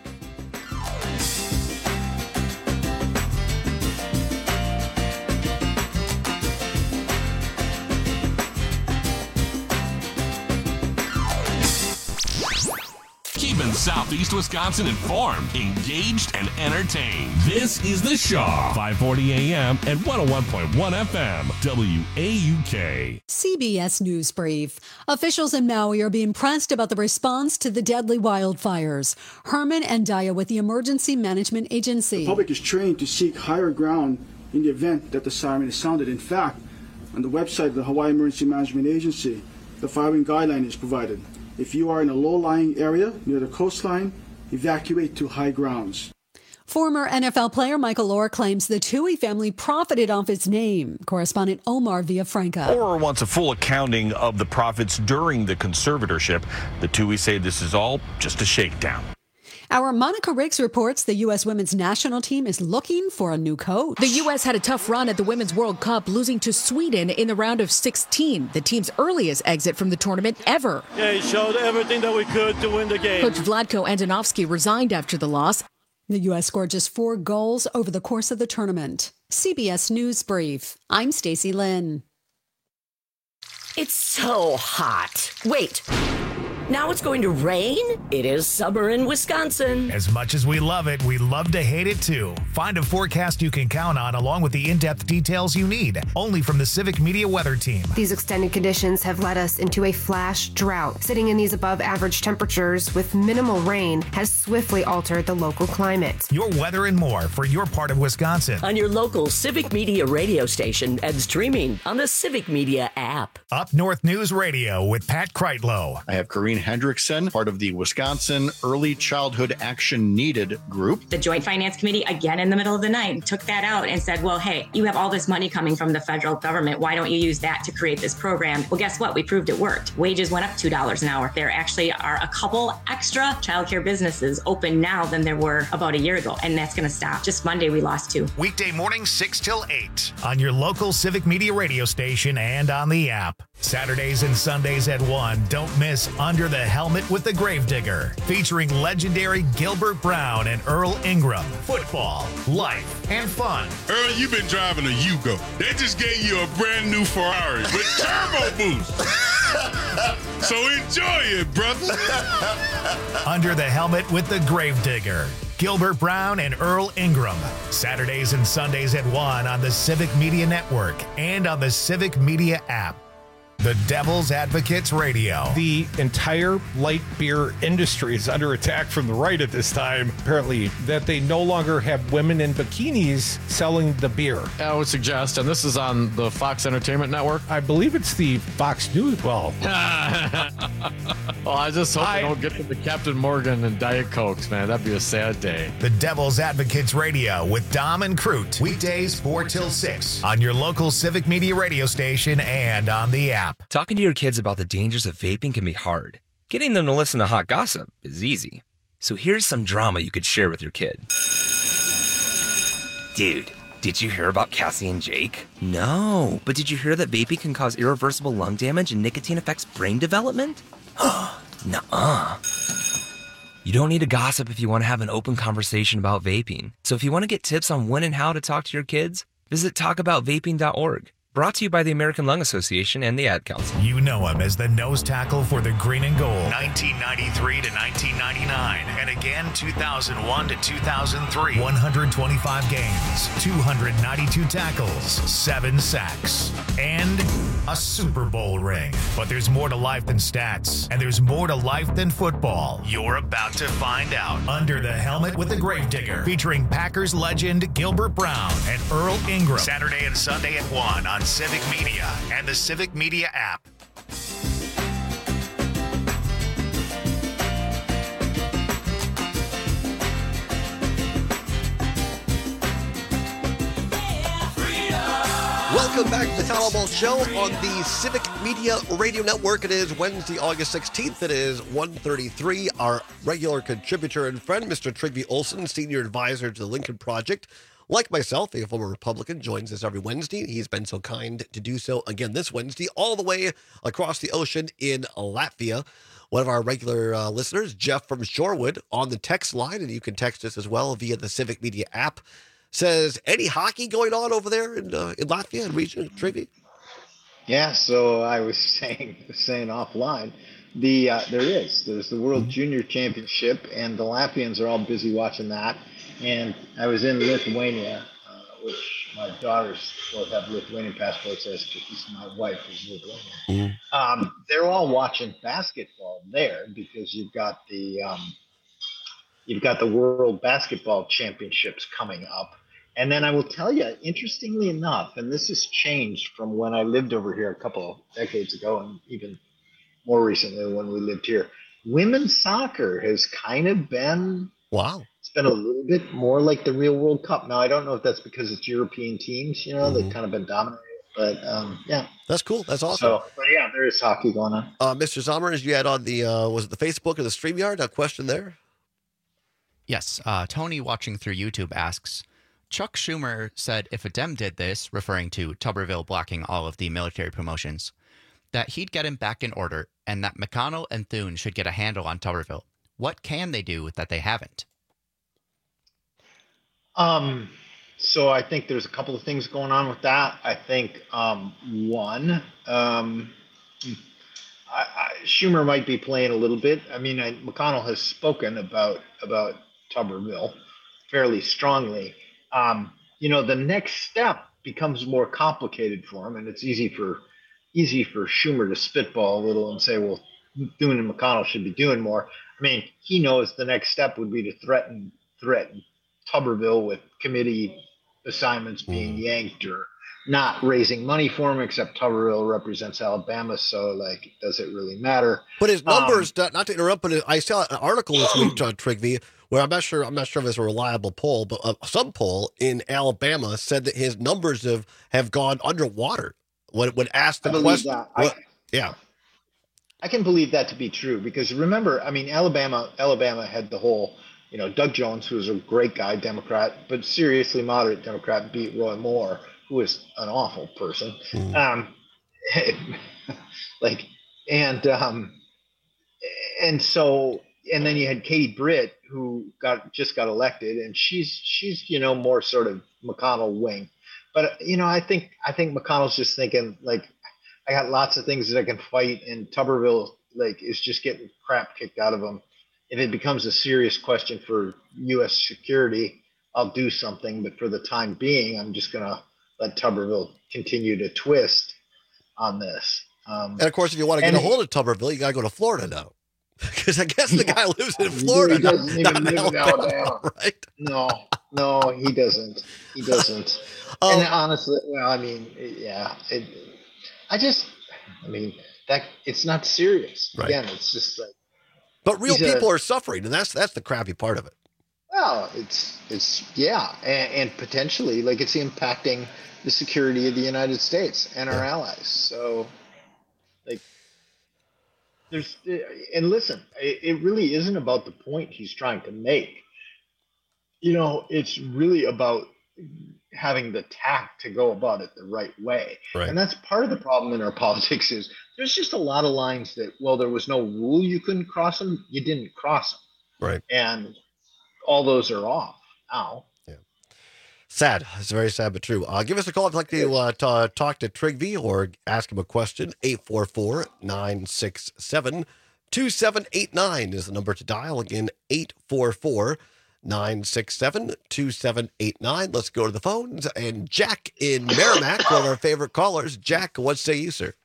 Southeast Wisconsin informed, engaged, and entertained. This is The Shaw, five forty a.m. and one oh one point one F M, W A U K. C B S News Brief. Officials in Maui are being pressed about the response to the deadly wildfires. Herman Andaya with the Emergency Management Agency. The public is trained to seek higher ground in the event that the siren is sounded. In fact, on the website of the Hawaii Emergency Management Agency, the following guideline is provided. If you are in a low-lying area near the coastline, evacuate to high grounds. Former N F L player Michael Orr claims the Tui family profited off its name. Correspondent Omar Villafranca. Orr wants a full accounting of the profits during the conservatorship. The Tui say this is all just a shakedown. Our Monica Riggs reports the U S women's national team is looking for a new coach. The U S had a tough run at the Women's World Cup, losing to Sweden in the round of sixteen, the team's earliest exit from the tournament ever. Yeah, he showed everything that we could to win the game. Coach Vlatko Andonovski resigned after the loss. The U S scored just four goals over the course of the tournament. C B S News Brief. I'm Stacey Lynn. It's so hot. Wait. Now it's going to rain? It is summer in Wisconsin. As much as we love it, we love to hate it too. Find a forecast you can count on along with the in-depth details you need. Only from the Civic Media Weather Team. These extended conditions have led us into a flash drought. Sitting in these above average temperatures with minimal rain has swiftly altered the local climate. Your weather and more for your part of Wisconsin. On your local Civic Media radio station and streaming on the Civic Media app. Up North News Radio with Pat Kreitlow. I have Corrine Hendrickson, part of the Wisconsin Early Childhood Action Needed group. The Joint Finance Committee, again in the middle of the night, took that out and said, well, hey, you have all this money coming from the federal government. Why don't you use that to create this program? Well, guess what? We proved it worked. Wages went up two dollars an hour. There actually are a couple extra childcare businesses open now than there were about a year ago, and that's going to stop. Just Monday, we lost two. Weekday mornings, six till eight on your local Civic Media radio station and on the app. Saturdays and Sundays at one. Don't miss Under the Helmet with the Gravedigger, featuring legendary Gilbert Brown and Earl Ingram. Football, life, and fun. Earl, you've been driving a Yugo. They just gave you a brand new Ferrari with turbo boost. So enjoy it, brother. Under the Helmet with the Gravedigger. Gilbert Brown and Earl Ingram. Saturdays and Sundays at one on the Civic Media Network and on the Civic Media app. The Devil's Advocates Radio. The entire light beer industry is under attack from the right at this time, apparently, that they no longer have women in bikinis selling the beer. I would suggest, and this is on the Fox Entertainment Network. I believe it's the Fox News. Well, well I just hope I, they don't get to the Captain Morgan and Diet Cokes, man. That'd be a sad day. The Devil's Advocates Radio with Dom and Crute. Weekdays four till six on your local Civic Media radio station and on the app. Talking to your kids about the dangers of vaping can be hard. Getting them to listen to hot gossip is easy. So here's some drama you could share with your kid. Dude, did you hear about Cassie and Jake? No, but did you hear that vaping can cause irreversible lung damage and nicotine affects brain development? Nuh-uh. You don't need to gossip if you want to have an open conversation about vaping. So if you want to get tips on when and how to talk to your kids, visit talk about vaping dot org. Brought to you by the American Lung Association and the Ad Council. You know him as the nose tackle for the Green and Gold. nineteen ninety-three to nineteen ninety-nine. And again, two thousand one to two thousand three. one hundred twenty-five games, two hundred ninety-two tackles, seven sacks, and a Super Bowl ring. But there's more to life than stats, and there's more to life than football. You're about to find out. Under the Helmet with the Gravedigger, featuring Packers legend Gilbert Brown and Earl Ingram. Saturday and Sunday at one on Civic Media and the Civic Media app. Welcome back to the Tom Ball Show on the Civic Media Radio Network. It is Wednesday, August sixteenth. It is one thirty-three. Our regular contributor and friend, Mister Trygve Olsen, Senior Advisor to the Lincoln Project, like myself, a former Republican, joins us every Wednesday. He's been so kind to do so again this Wednesday, all the way across the ocean in Latvia. One of our regular uh, listeners, Jeff from Shorewood, on the text line, and you can text us as well via the Civic Media app, says, any hockey going on over there in uh, in Latvia and region, Trygve? Yeah, so I was saying saying offline, The uh, there is there's the World Junior Championship, and the Latvians are all busy watching that. And I was in Lithuania, uh, which my daughters both have Lithuanian passports, as because my wife is Lithuanian. Um, they're all watching basketball there because you've got the um, you've got the World Basketball Championships coming up. And then I will tell you, interestingly enough, and this has changed from when I lived over here a couple of decades ago, and even more recently when we lived here, women's soccer has kind of been wow. It's been a little bit more like the real World Cup. Now I don't know if that's because it's European teams, you know, mm-hmm. they've kind of been dominated. But um, yeah, that's cool. That's awesome. So, but yeah, there is hockey going on. Uh, Mister Zommers, you had on the uh, was it the Facebook or the StreamYard? A question there. Yes, uh, Tony watching through YouTube asks, Chuck Schumer said if a Dem did this, referring to Tuberville blocking all of the military promotions, that he'd get him back in order, and that McConnell and Thune should get a handle on Tuberville. What can they do that they haven't? Um, so I think there's a couple of things going on with that. I think um, one, um, I, I, Schumer might be playing a little bit. I mean, I, McConnell has spoken about about Tuberville fairly strongly. Um, you know, the next step becomes more complicated for him, and it's easy for easy for Schumer to spitball a little and say, well, Thune and McConnell should be doing more. I mean, he knows the next step would be to threaten threaten Tuberville with committee assignments being mm. yanked or not raising money for him, except Tuberville represents Alabama, so like, does it really matter? But his numbers, um, not to interrupt, but I saw an article this week, John Trigby, where I'm not sure, I'm not sure if it's a reliable poll, but uh, some poll in Alabama said that his numbers have, have gone underwater. When when asked the question, what, I, yeah, I can believe that to be true because remember, I mean, Alabama, Alabama had the whole, you know, Doug Jones, who was a great guy, Democrat, but seriously moderate Democrat, beat Roy Moore, who was an awful person. Mm. Um, like, and um, and so, and then you had Katie Britt, who got just got elected, and she's she's you know more sort of McConnell wing. But, you know, I think I think McConnell's just thinking, like, I got lots of things that I can fight, and Tuberville, like, is just getting crap kicked out of him. If it becomes a serious question for U S security, I'll do something. But for the time being, I'm just going to let Tuberville continue to twist on this. Um, and, of course, if you want to get a hold of Tuberville, you got to go to Florida now. Because I guess the guy lives in Florida. He doesn't not, even not live in Alabama, Alabama. Right? No, no, he doesn't. He doesn't. Um, and honestly, well, I mean, yeah, it, I just, I mean, that it's not serious. Right. Again, it's just like. But real people a, are suffering, and that's that's the crappy part of it. Well, it's it's yeah, and, and potentially like it's impacting the security of the United States and our yeah. allies. So, like. There's and listen, it, it really isn't about the point he's trying to make. You know, it's really about having the tact to go about it the right way. Right. And that's part of the problem in our politics is there's just a lot of lines that, well, there was no rule you couldn't cross them, you didn't cross them. Right. And all those are off now. Sad. It's very sad, but true. Uh, give us a call if you'd like to uh, t- talk to Trigby or ask him a question. eight four four, nine six seven, two seven eight nine is the number to dial. Again, eight four four, nine six seven, two seven eight nine. Let's go to the phones. And Jack in Merrimack, one of our favorite callers. Jack, what say you, sir?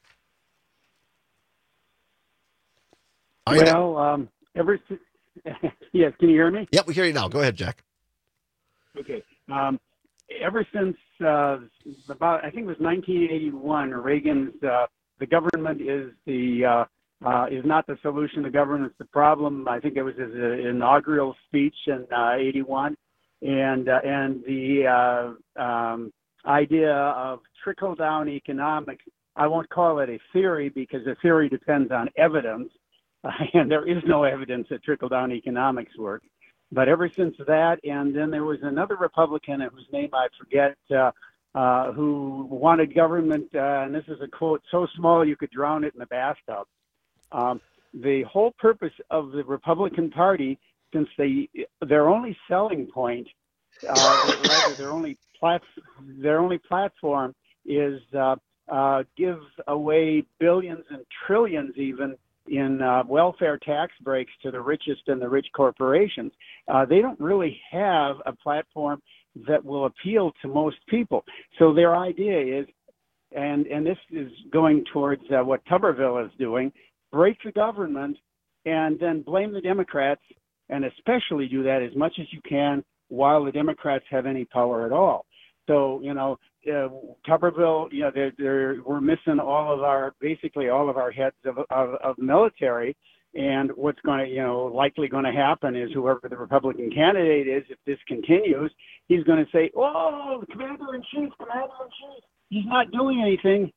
Well, um, ever since... yes, can you hear me? Yep, we hear you now. Go ahead, Jack. Okay. Um, ever since uh, about, I think it was nineteen eighty-one, Reagan's uh, the government is the uh, uh, is not the solution. The government is the problem. I think it was his uh, inaugural speech in uh, eighty-one, and uh, and the uh, um, idea of trickle down economics. I won't call it a theory because a theory depends on evidence, uh, and there is no evidence that trickle down economics work. But ever since that, and then there was another Republican whose name I forget, uh, uh, who wanted government, uh, and this is a quote, so small you could drown it in a bathtub. Um, the whole purpose of the Republican Party, since they their only selling point, uh, rather their only plat, their only platform is uh, uh, give away billions and trillions even in uh, welfare tax breaks to the richest and the rich corporations. Uh, they don't really have a platform that will appeal to most people. So their idea is, and, and this is going towards uh, what Tuberville is doing, break the government and then blame the Democrats, and especially do that as much as you can while the Democrats have any power at all. So, you know, uh, Tuberville, you know, they're, they're, we're missing all of our, basically all of our heads of, of, of military. And what's going to, you know, likely going to happen is whoever the Republican candidate is, if this continues, he's going to say, oh, the commander-in-chief, commander-in-chief, he's not doing anything.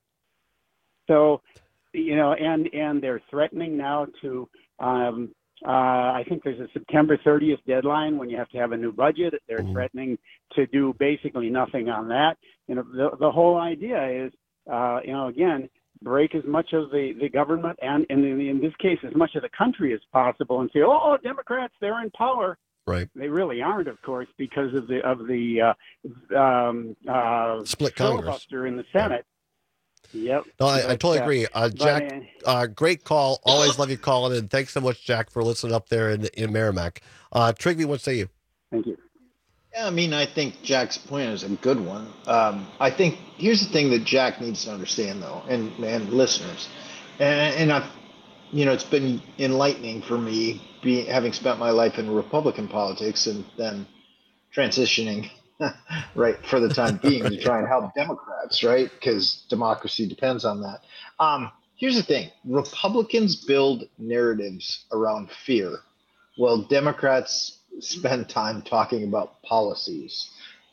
So, you know, and, and they're threatening now to, um, uh, I think there's a September thirtieth deadline when you have to have a new budget. They're mm-hmm. threatening to do basically nothing on that. You know, the, the whole idea is, uh, you know, again, break as much of the, the government and, and in, in this case, as much of the country as possible and say, oh, Democrats, they're in power. Right. They really aren't, of course, because of the of the uh, um, uh, split Congress filibuster in the Senate. Yep. No, I, I totally uh, agree. Uh, Jack, but, uh, great call. Always love you calling in. Thanks so much, Jack, for listening up there in, in Merrimack. Uh, Trigby, what say you? Thank you. Yeah, I mean, I think Jack's point is a good one. Um, I think here's the thing that Jack needs to understand, though, and, and listeners, and, and I've, you know, it's been enlightening for me, being having spent my life in Republican politics and then transitioning, right, for the time being to try and help Democrats, right, because democracy depends on that. Um, here's the thing: Republicans build narratives around fear, while Democrats spend time talking about policies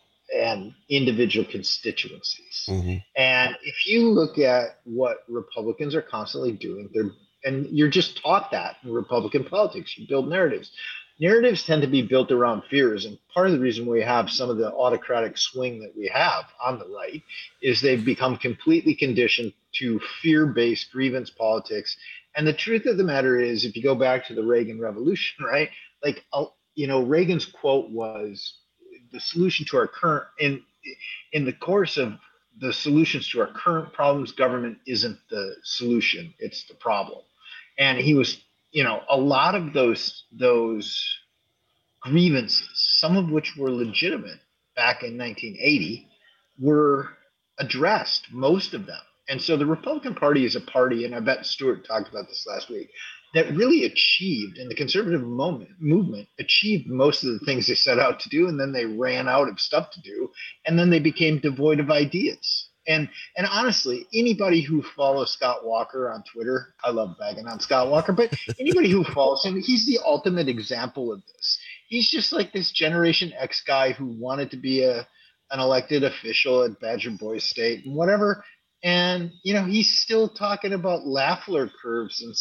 and individual constituencies. Mm-hmm. And if you look at what Republicans are constantly doing, they're and you're just taught that in Republican politics. You build narratives. Narratives tend to be built around fears, and part of the reason we have some of the autocratic swing that we have on the right is they've become completely conditioned to fear-based grievance politics. And the truth of the matter is, if you go back to the Reagan Revolution, right, like, you know, Reagan's quote was, the solution to our current, in in the course of the solutions to our current problems, government isn't the solution, it's the problem. And he was, you know, a lot of those those grievances, some of which were legitimate back in nineteen eighty, were addressed, most of them. And so the Republican Party is a party, and I bet Stuart talked about this last week, that really achieved, and the conservative moment, movement achieved most of the things they set out to do, and then they ran out of stuff to do, and then they became devoid of ideas. And and honestly, anybody who follows Scott Walker on Twitter, I love bagging on Scott Walker, but anybody who follows him, he's the ultimate example of this. He's just like this Generation X guy who wanted to be a an elected official at Badger Boys State and whatever. And, you know, he's still talking about Lafleur curves, and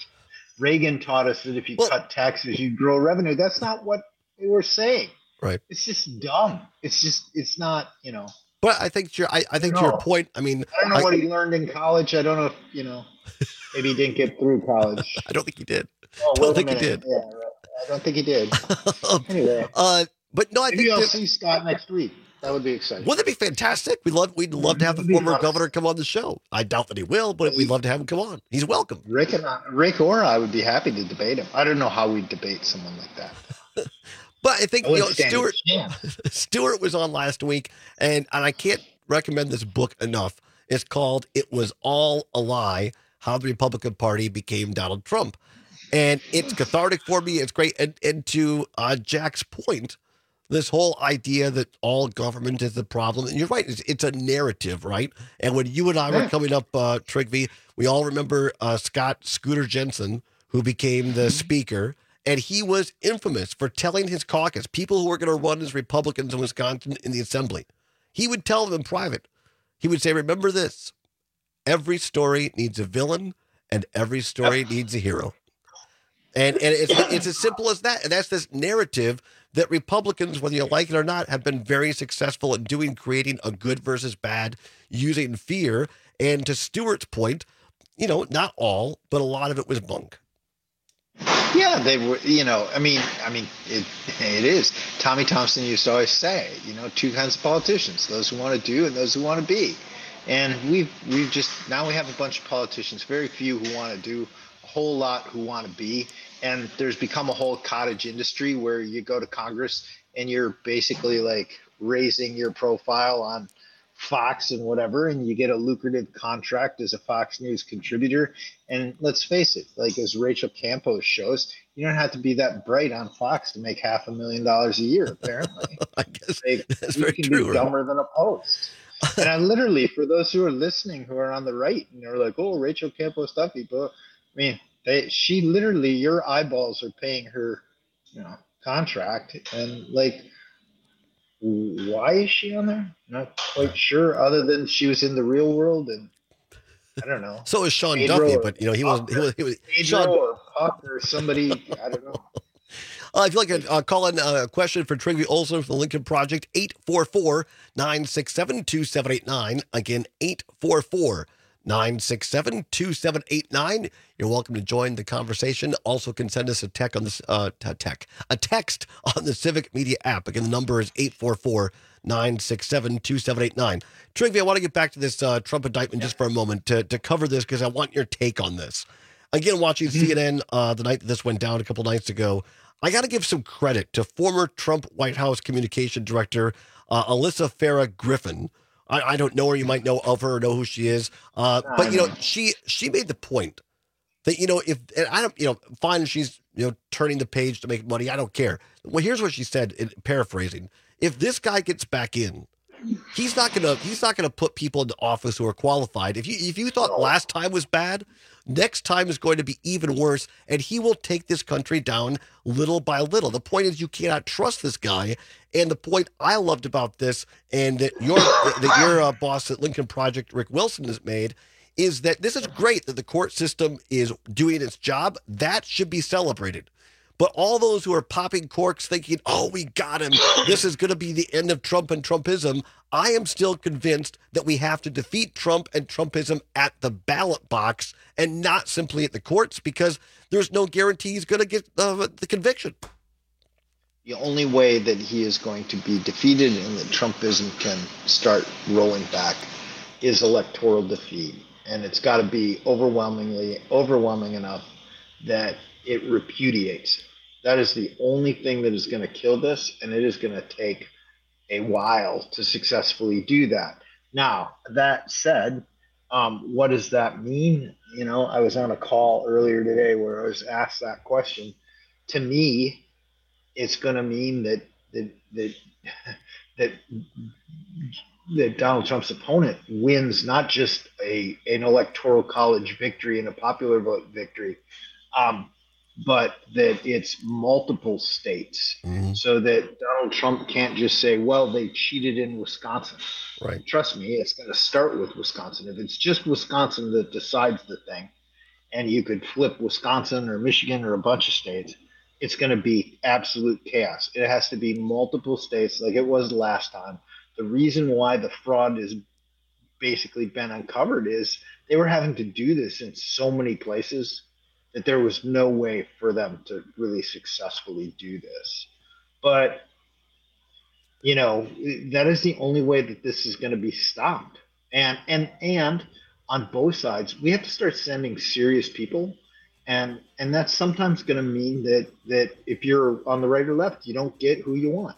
Reagan taught us that if you well, cut taxes, you grow revenue. That's not what they were saying. Right. It's just dumb. It's just, it's not, you know. But I think to your, I, I think I to your point, I mean, I don't know I, what he learned in college. I don't know if, you know, maybe he didn't get through college. I don't think he did. Oh, I don't wait think a he did. Yeah, I don't think he did. Anyway. Uh, but no, I maybe think I'll that, see Scott next week. That would be exciting. Wouldn't it be fantastic? We'd love, we'd love to have the former governor come on the show. I doubt that he will, but we'd love to have him come on. He's welcome. Rick and I, Rick or I would be happy to debate him. I don't know how we'd debate someone like that. But I think, I you know, Stuart, Stuart was on last week, and, and I can't recommend this book enough. It's called It Was All a Lie, How the Republican Party Became Donald Trump. And it's cathartic for me. It's great. And, and to uh, Jack's point, this whole idea that all government is the problem, and you're right, it's, it's a narrative, right? And when you and I were coming up, uh, Trigby, we all remember uh, Scott Scooter Jensen, who became the speaker, and he was infamous for telling his caucus, people who were going to run as Republicans in Wisconsin in the assembly, he would tell them in private, he would say, remember this, every story needs a villain, and every story needs a hero. And and it's it's as simple as that. And that's this narrative that Republicans, whether you like it or not, have been very successful in doing, creating a good versus bad, using fear. And to Stuart's point, you know, not all, but a lot of it was bunk. Yeah, they were, you know, I mean, I mean, it it is. Tommy Thompson used to always say, you know, two kinds of politicians, those who want to do and those who want to be. And we've, we've just, now we have a bunch of politicians, very few who want to do a whole lot who want to be. And there's become a whole cottage industry where you go to Congress and you're basically like raising your profile on Fox and whatever, and you get a lucrative contract as a Fox News contributor. And let's face it, like as Rachel Campos shows, you don't have to be that bright on Fox to make half a million dollars a year, apparently. I guess like, that's you very can true. be dumber than a post. And I literally, for those who are listening who are on the right and they're like, oh, Rachel Campos Duffy, but I mean, they, she literally, your eyeballs are paying her, you know, contract. And like, why is she on there? Not quite sure, other than she was in the Real World, and I don't know. So is Sean Pedro Duffy, or but you know he wasn't. He was. He was Pedro Sean, or Puck or somebody. I don't know. Uh, if you'd like to uh, call in uh, a question for Trygve Olsen from the Lincoln Project, eight four four, nine six seven, two seven eight nine. Again, eight four four, nine six seven, two seven eight nine. You're welcome to join the conversation. Also can send us a tech on this uh, t- tech, a text on the Civic Media app. Again, the number is eight four four, nine six seven, two seven eight nine. Trygve, I want to get back to this uh, Trump indictment just for a moment to, to cover this because I want your take on this. Again, watching mm-hmm. C N N uh, the night that this went down a couple nights ago, I got to give some credit to former Trump White House communication director uh, Alyssa Farah Griffin. I, I don't know her. You might know of her or know who she is. Uh, but, you know, she she made the point that, you know, if and I don't, you know, fine, she's, you know, turning the page to make money. I don't care. Well, here's what she said, in paraphrasing. If this guy gets back in, he's not going to he's not going to put people into office who are qualified. If you if you thought last time was bad, next time is going to be even worse, and he will take this country down little by little. The point is you cannot trust this guy, and the point I loved about this, and that your that your uh, boss at Lincoln Project, Rick Wilson, has made, is that this is great that the court system is doing its job. That should be celebrated. But all those who are popping corks thinking, oh, we got him, this is going to be the end of Trump and Trumpism, I am still convinced that we have to defeat Trump and Trumpism at the ballot box and not simply at the courts, because there's no guarantee he's going to get uh, the conviction. The only way that he is going to be defeated and that Trumpism can start rolling back is electoral defeat. And it's got to be overwhelmingly, overwhelming enough that it repudiates. That is the only thing that is going to kill this, and it is going to take a while to successfully do that. Now, that said, um, what does that mean? You know, I was on a call earlier today where I was asked that question. To me, it's going to mean that that that that that Donald Trump's opponent wins not just a an electoral college victory and a popular vote victory, um, but that it's multiple states, mm-hmm. so that Donald Trump can't just say, well, they cheated in Wisconsin. Right. Trust me, it's going to start with Wisconsin. If it's just Wisconsin that decides the thing, and you could flip Wisconsin or Michigan or a bunch of states, it's going to be absolute chaos. It has to be multiple states like it was last time. The reason why the fraud has basically been uncovered is they were having to do this in so many places that there was no way for them to really successfully do this. But, you know, that is the only way that this is going to be stopped. And, and, and on both sides, we have to start sending serious people. And, and that's sometimes going to mean that, that if you're on the right or left, you don't get who you want.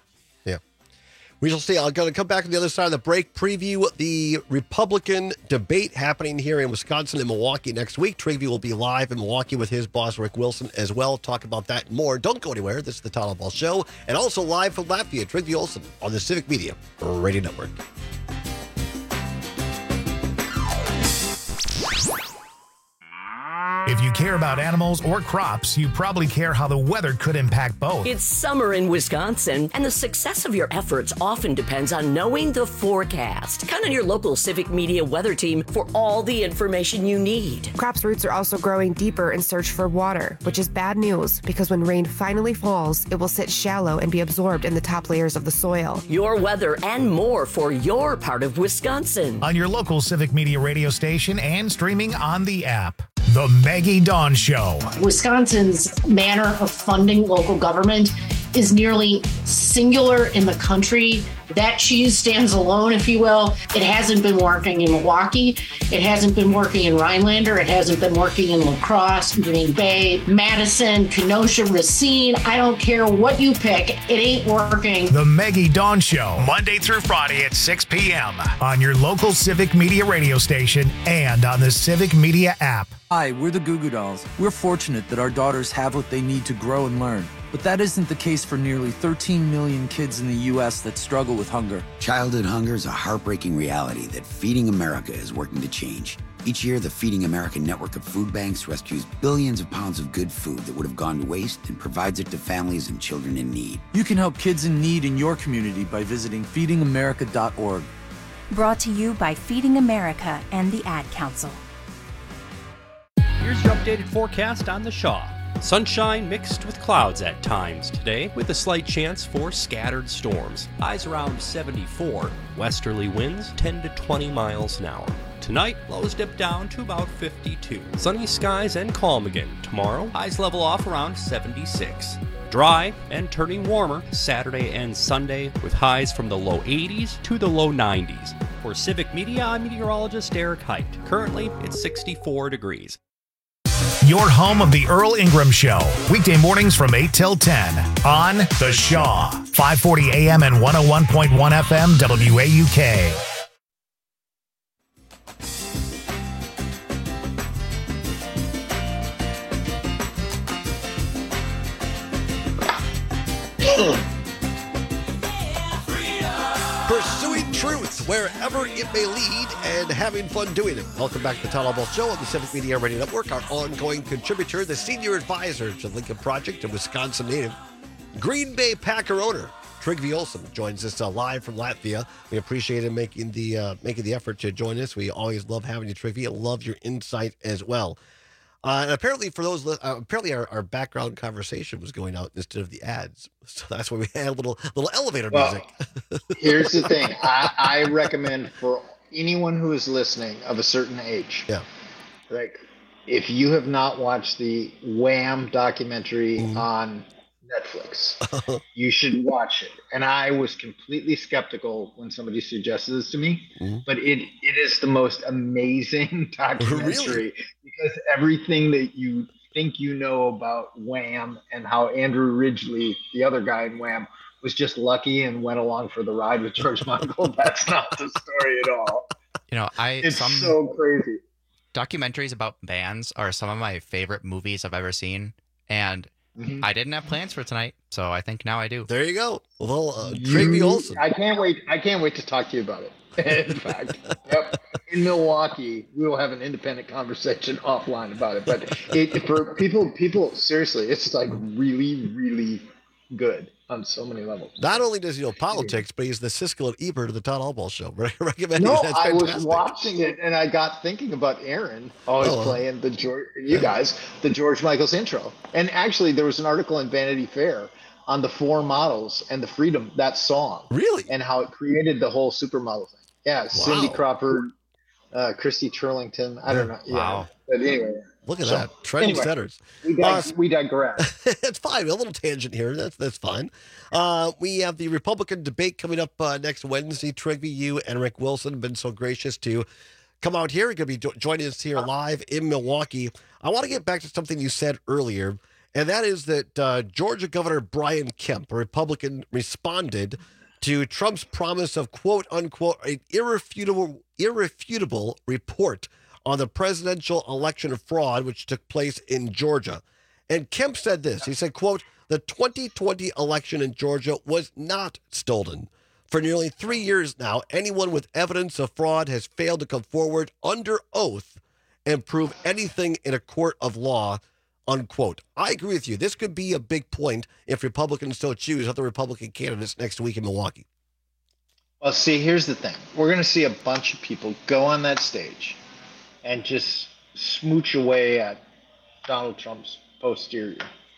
We shall see. I'm going to come back on the other side of the break, preview the Republican debate happening here in Wisconsin and Milwaukee next week. Trygve will be live in Milwaukee with his boss, Rick Wilson, as well. Talk about that and more. Don't go anywhere. This is the Tyler Ball Show. And also live from Lafayette, Trygve Olsen on the Civic Media Radio Network. If you care about animals or crops, you probably care how the weather could impact both. It's summer in Wisconsin, and the success of your efforts often depends on knowing the forecast. Count on your local Civic Media weather team for all the information you need. Crops' roots are also growing deeper in search for water, which is bad news because when rain finally falls, it will sit shallow and be absorbed in the top layers of the soil. Your weather and more for your part of Wisconsin. On your local Civic Media radio station and streaming on the app. The Maggie Dawn Show. Wisconsin's manner of funding local government is nearly singular in the country. That cheese stands alone, if you will. It hasn't been working in Milwaukee. It hasn't been working in Rhinelander. It hasn't been working in La Crosse, Green Bay, Madison, Kenosha, Racine. I don't care what you pick. It ain't working. The Maggie Dawn Show, Monday through Friday at six p.m. on your local Civic Media radio station and on the Civic Media app. Hi, we're the Goo Goo Dolls. We're fortunate that our daughters have what they need to grow and learn. But that isn't the case for nearly thirteen million kids in the U S that struggle with hunger. Childhood hunger is a heartbreaking reality that Feeding America is working to change. Each year, the Feeding America network of food banks rescues billions of pounds of good food that would have gone to waste and provides it to families and children in need. You can help kids in need in your community by visiting feeding america dot org. Brought to you by Feeding America and the Ad Council. Here's your updated forecast on the Shaw. Sunshine mixed with clouds at times today, with a slight chance for scattered storms. Highs around seventy-four. Westerly winds ten to twenty miles an hour. Tonight, lows dip down to about fifty-two. Sunny skies and calm again. Tomorrow, highs level off around seventy-six. Dry and turning warmer Saturday and Sunday, with highs from the low eighties to the low nineties. For Civic Media, I'm meteorologist Eric Height. Currently, it's sixty-four degrees. Your home of the Earl Ingram Show, weekday mornings from eight till ten on The Shaw, five forty a.m. and one oh one point one F M W A U K. Pursuing truth wherever it may lead and having fun doing it. Welcome back to the Todd Albaugh Show on the Civic Media Radio Network. Our ongoing contributor, the senior advisor to the Lincoln Project, a Wisconsin native, Green Bay Packer owner, Trygve Olsen, joins us uh, live from Latvia. We appreciate him making the uh, making the effort to join us. We always love having you, Trygve, and love your insight as well. Uh, and apparently, for those, uh, apparently our, our background conversation was going out instead of the ads, so that's why we had a little little elevator well, music. Here's the thing: I, I recommend for anyone who is listening of a certain age, yeah, like if you have not watched the Wham documentary mm-hmm. on Netflix, you should watch it. And I was completely skeptical when somebody suggested this to me, mm-hmm. but it it is the most amazing documentary really? Because everything that you think you know about Wham and how Andrew Ridgeley, the other guy in Wham, was just lucky and went along for the ride with George Michael. That's not the story at all. You know, I it's some so crazy. Documentaries about bands are some of my favorite movies I've ever seen, and mm-hmm. I didn't have plans for tonight, so I think now I do. There you go. Well, uh, Trygve Olsen. I can't wait. I can't wait to talk to you about it. In fact, yep. In Milwaukee, we will have an independent conversation offline about it. But it, for people, people seriously, it's like really, really good on so many levels. Not only does he know politics, but he's the Siskel and Ebert of the Todd Albaugh Show. Recommend no, That's I fantastic. was watching it and I got thinking about Aaron always oh, playing the George, you guys, the George Michael's intro. And actually, there was an article in Vanity Fair on the four models and the Freedom, that song. Really? And how it created the whole supermodel thing. Yeah, wow. Cindy Crawford, uh, Christy Turlington. I don't know. Yeah. Wow. But anyway. Look at so, that. Trendsetters. Anyway, we, dig- uh, we digress. It's fine. A little tangent here. That's that's fine. Uh, we have the Republican debate coming up uh, next Wednesday. Trygve, you and Rick Wilson have been so gracious to come out here. You're going to be jo- joining us here live in Milwaukee. I want to get back to something you said earlier, and that is that uh, Georgia Governor Brian Kemp, a Republican, responded to Trump's promise of, quote, unquote, an irrefutable, irrefutable report on the presidential election fraud which took place in Georgia. And Kemp said this. He said, quote, the twenty twenty election in Georgia was not stolen. For nearly three years now, anyone with evidence of fraud has failed to come forward under oath and prove anything in a court of law, unquote. I agree with you. This could be a big point if Republicans still choose other Republican candidates next week in Milwaukee. Well, see, here's the thing. We're going to see a bunch of people go on that stage and just smooch away at Donald Trump's posterior.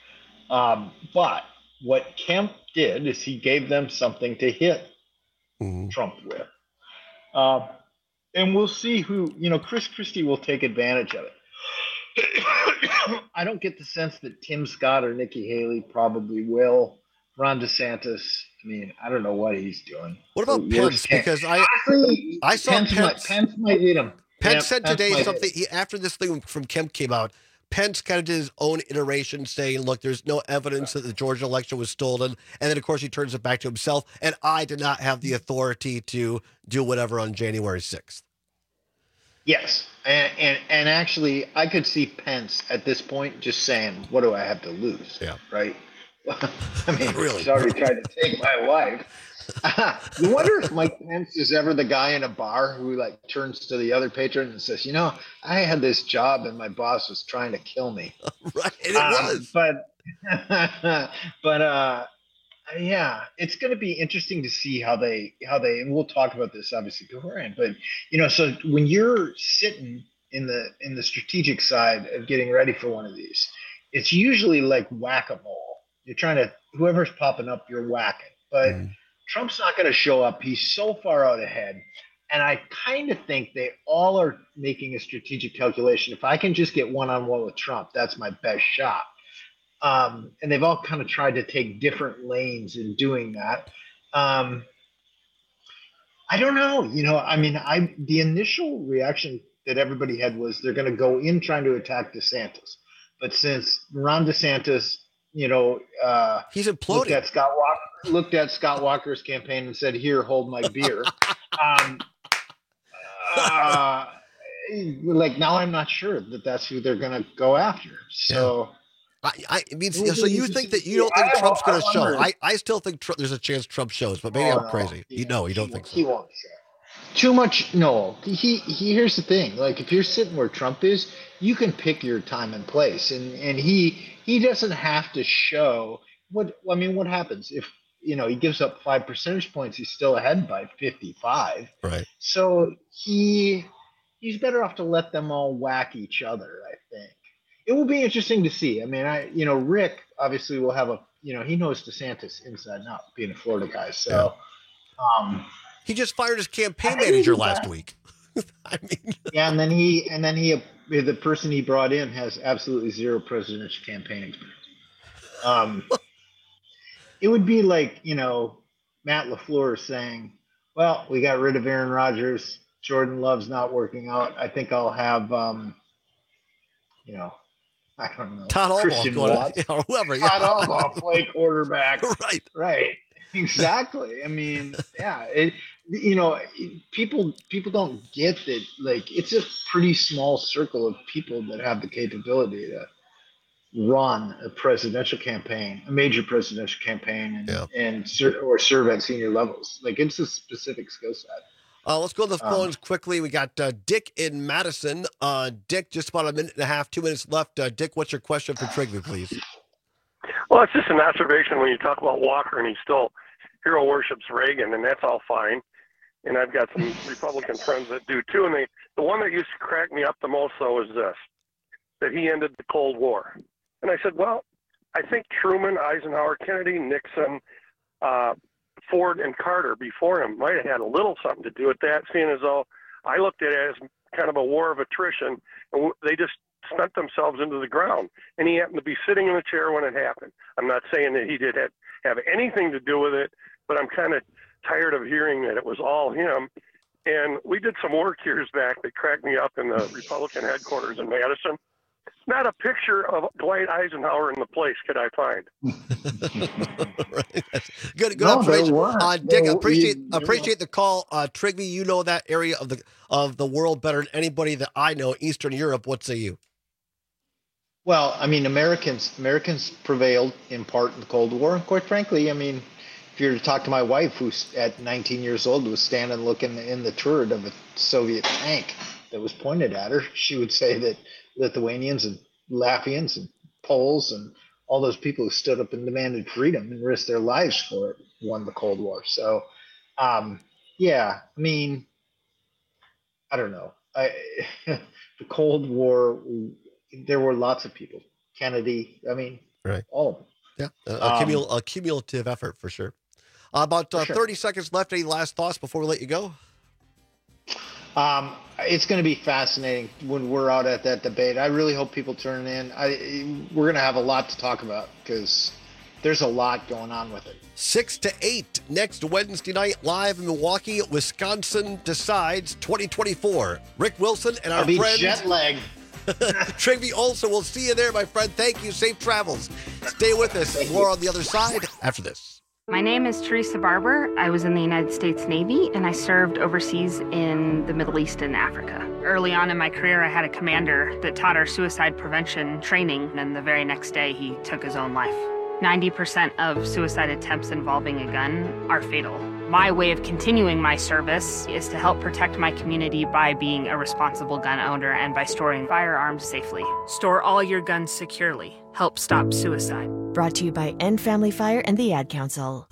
Um, but what Kemp did is he gave them something to hit mm-hmm. Trump with. Uh, and we'll see who, you know, Chris Christie will take advantage of it. I don't get the sense that Tim Scott or Nikki Haley probably will. Ron DeSantis, I mean, I don't know what he's doing. What about Worst Pence? case- Because I Honestly, I saw Pence, Pence. Might, Pence might hit him. Pence Yeah, said Pence today might something hit him. he, after this thing from Kemp came out. Pence kind of did his own iteration, saying, "Look, there's no evidence that the Georgia election was stolen," and then of course he turns it back to himself. And I did not have the authority to do whatever on January sixth. Yes, and, and and actually, I could see Pence at this point just saying, "What do I have to lose?" Yeah, right. I mean, really, he's already tried to take my wife. You wonder if Mike Pence is ever the guy in a bar who like turns to the other patron and says, "You know, I had this job and my boss was trying to kill me." Right, and it Um, was. But but uh, yeah, it's going to be interesting to see how they how they and we'll talk about this obviously beforehand. But you know, so when you're sitting in the in the strategic side of getting ready for one of these, it's usually like whack-a-mole. You're trying to whoever's popping up, you're whacking. But Mm. Trump's not going to show up. He's so far out ahead. And I kind of think they all are making a strategic calculation. If I can just get one-on-one with Trump, that's my best shot. Um, and they've all kind of tried to take different lanes in doing that. Um, I don't know. You know, I mean, I the initial reaction that everybody had was they're going to go in trying to attack DeSantis. But since Ron DeSantis, you know, uh, he's looked imploding. at Scott Walker, looked at Scott Walker's campaign and said, "Here, hold my beer." um, uh, like now, I'm not sure that that's who they're going to go after. So. I, I mean, so you think that you don't think Trump's going to show? I, I still think Trump, there's a chance Trump shows, but maybe Oh, I'm no. crazy. You know, you don't think so. He won't show. Too much. No, he, he. Here's the thing. Like, if you're sitting where Trump is, you can pick your time and place, and and he he doesn't have to show what. I mean, what happens if you know he gives up five percentage points? He's still ahead by fifty-five. Right. So he he's better off to let them all whack each other. I think it will be interesting to see. I mean, I you know Rick obviously will have a you know he knows DeSantis inside and out, being a Florida guy. So. Um, He just fired his campaign manager last week. I mean, yeah, and then he and then he the person he brought in has absolutely zero presidential campaign experience. Um, it would be like you know Matt LaFleur saying, "Well, we got rid of Aaron Rodgers. Jordan Love's not working out. I think I'll have um, you know, I don't know, Todd Christian Albaugh, Watts, or whoever. Yeah. Todd Albaugh play quarterback. Right, right, exactly. I mean, yeah, it. You know, people people don't get that. Like, it's a pretty small circle of people that have the capability to run a presidential campaign, a major presidential campaign, and Yeah. and ser- or serve at senior levels. Like, it's a specific skill set. Uh, let's go to the Um, phones quickly. We got uh, Dick in Madison. Uh, Dick, just about a minute and a half, two minutes left. Uh, Dick, what's your question for Trigvi, please? Well, it's just an observation when you talk about Walker and he still hero worships Reagan, and that's all fine. And I've got some Republican friends that do too. And they, the one that used to crack me up the most, though, is this, that he ended the Cold War. And I said, well, I think Truman, Eisenhower, Kennedy, Nixon, uh, Ford, and Carter before him might have had a little something to do with that, seeing as though I looked at it as kind of a war of attrition, and they just spent themselves into the ground. And he happened to be sitting in the chair when it happened. I'm not saying that he did have, have anything to do with it, but I'm kind of tired of hearing that it was all him. And we did some work years back that cracked me up in the Republican headquarters in Madison. Not a picture of Dwight Eisenhower in the place could I find. Right. Good, good No, there observation. weren't. Uh, Dick, There- appreciate you- there appreciate the call. Uh, Trigvi, you know that area of the of the world better than anybody that I know. Eastern Europe. What say you? Well, I mean, Americans Americans prevailed in part in the Cold War. And quite frankly, I mean, if you were to talk to my wife, who's at nineteen years old, was standing looking in the turret of a Soviet tank that was pointed at her, she would say that Lithuanians and Latvians and Poles and all those people who stood up and demanded freedom and risked their lives for it won the Cold War. So, um, yeah, I mean, I don't know. I, the Cold War, there were lots of people. Kennedy, I mean, Right. all of them. Yeah, a, a, Um, cumul- a cumulative effort for sure. Uh, about uh, For sure. thirty seconds left. Any last thoughts before we let you go? Um, it's going to be fascinating when we're out at that debate. I really hope people turn in. I, we're going to have a lot to talk about because there's a lot going on with it. Six to eight next Wednesday night, live in Milwaukee. Wisconsin decides twenty twenty-four. Rick Wilson and our I'll be friend jet lagged. Trygve Olsen. We'll see you there, my friend. Thank you. Safe travels. Stay with us. Thank More you. on the other side after this. My name is Teresa Barber. I was in the United States Navy, and I served overseas in the Middle East and Africa. Early on in my career, I had a commander that taught our suicide prevention training, and the very next day, he took his own life. ninety percent of suicide attempts involving a gun are fatal. My way of continuing my service is to help protect my community by being a responsible gun owner and by storing firearms safely. Store all your guns securely. Help stop suicide. Brought to you by End Family Fire and the Ad Council.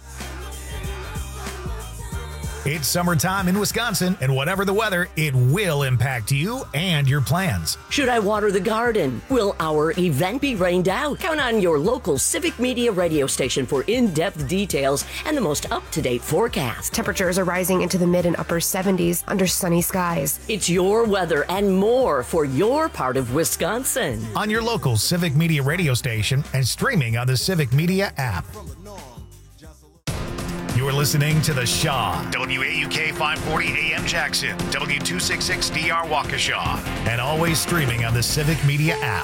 It's summertime in Wisconsin, and whatever the weather, it will impact you and your plans. Should I water the garden? Will our event be rained out? Count on your local Civic Media radio station for in-depth details and the most up-to-date forecast. Temperatures are rising into the mid and upper seventies under sunny skies. It's your weather and more for your part of Wisconsin. On your local Civic Media radio station and streaming on the Civic Media app. You're listening to The Shaw, W A U K five forty A M Jackson, W two sixty-six D R Waukesha, and always streaming on the Civic Media app.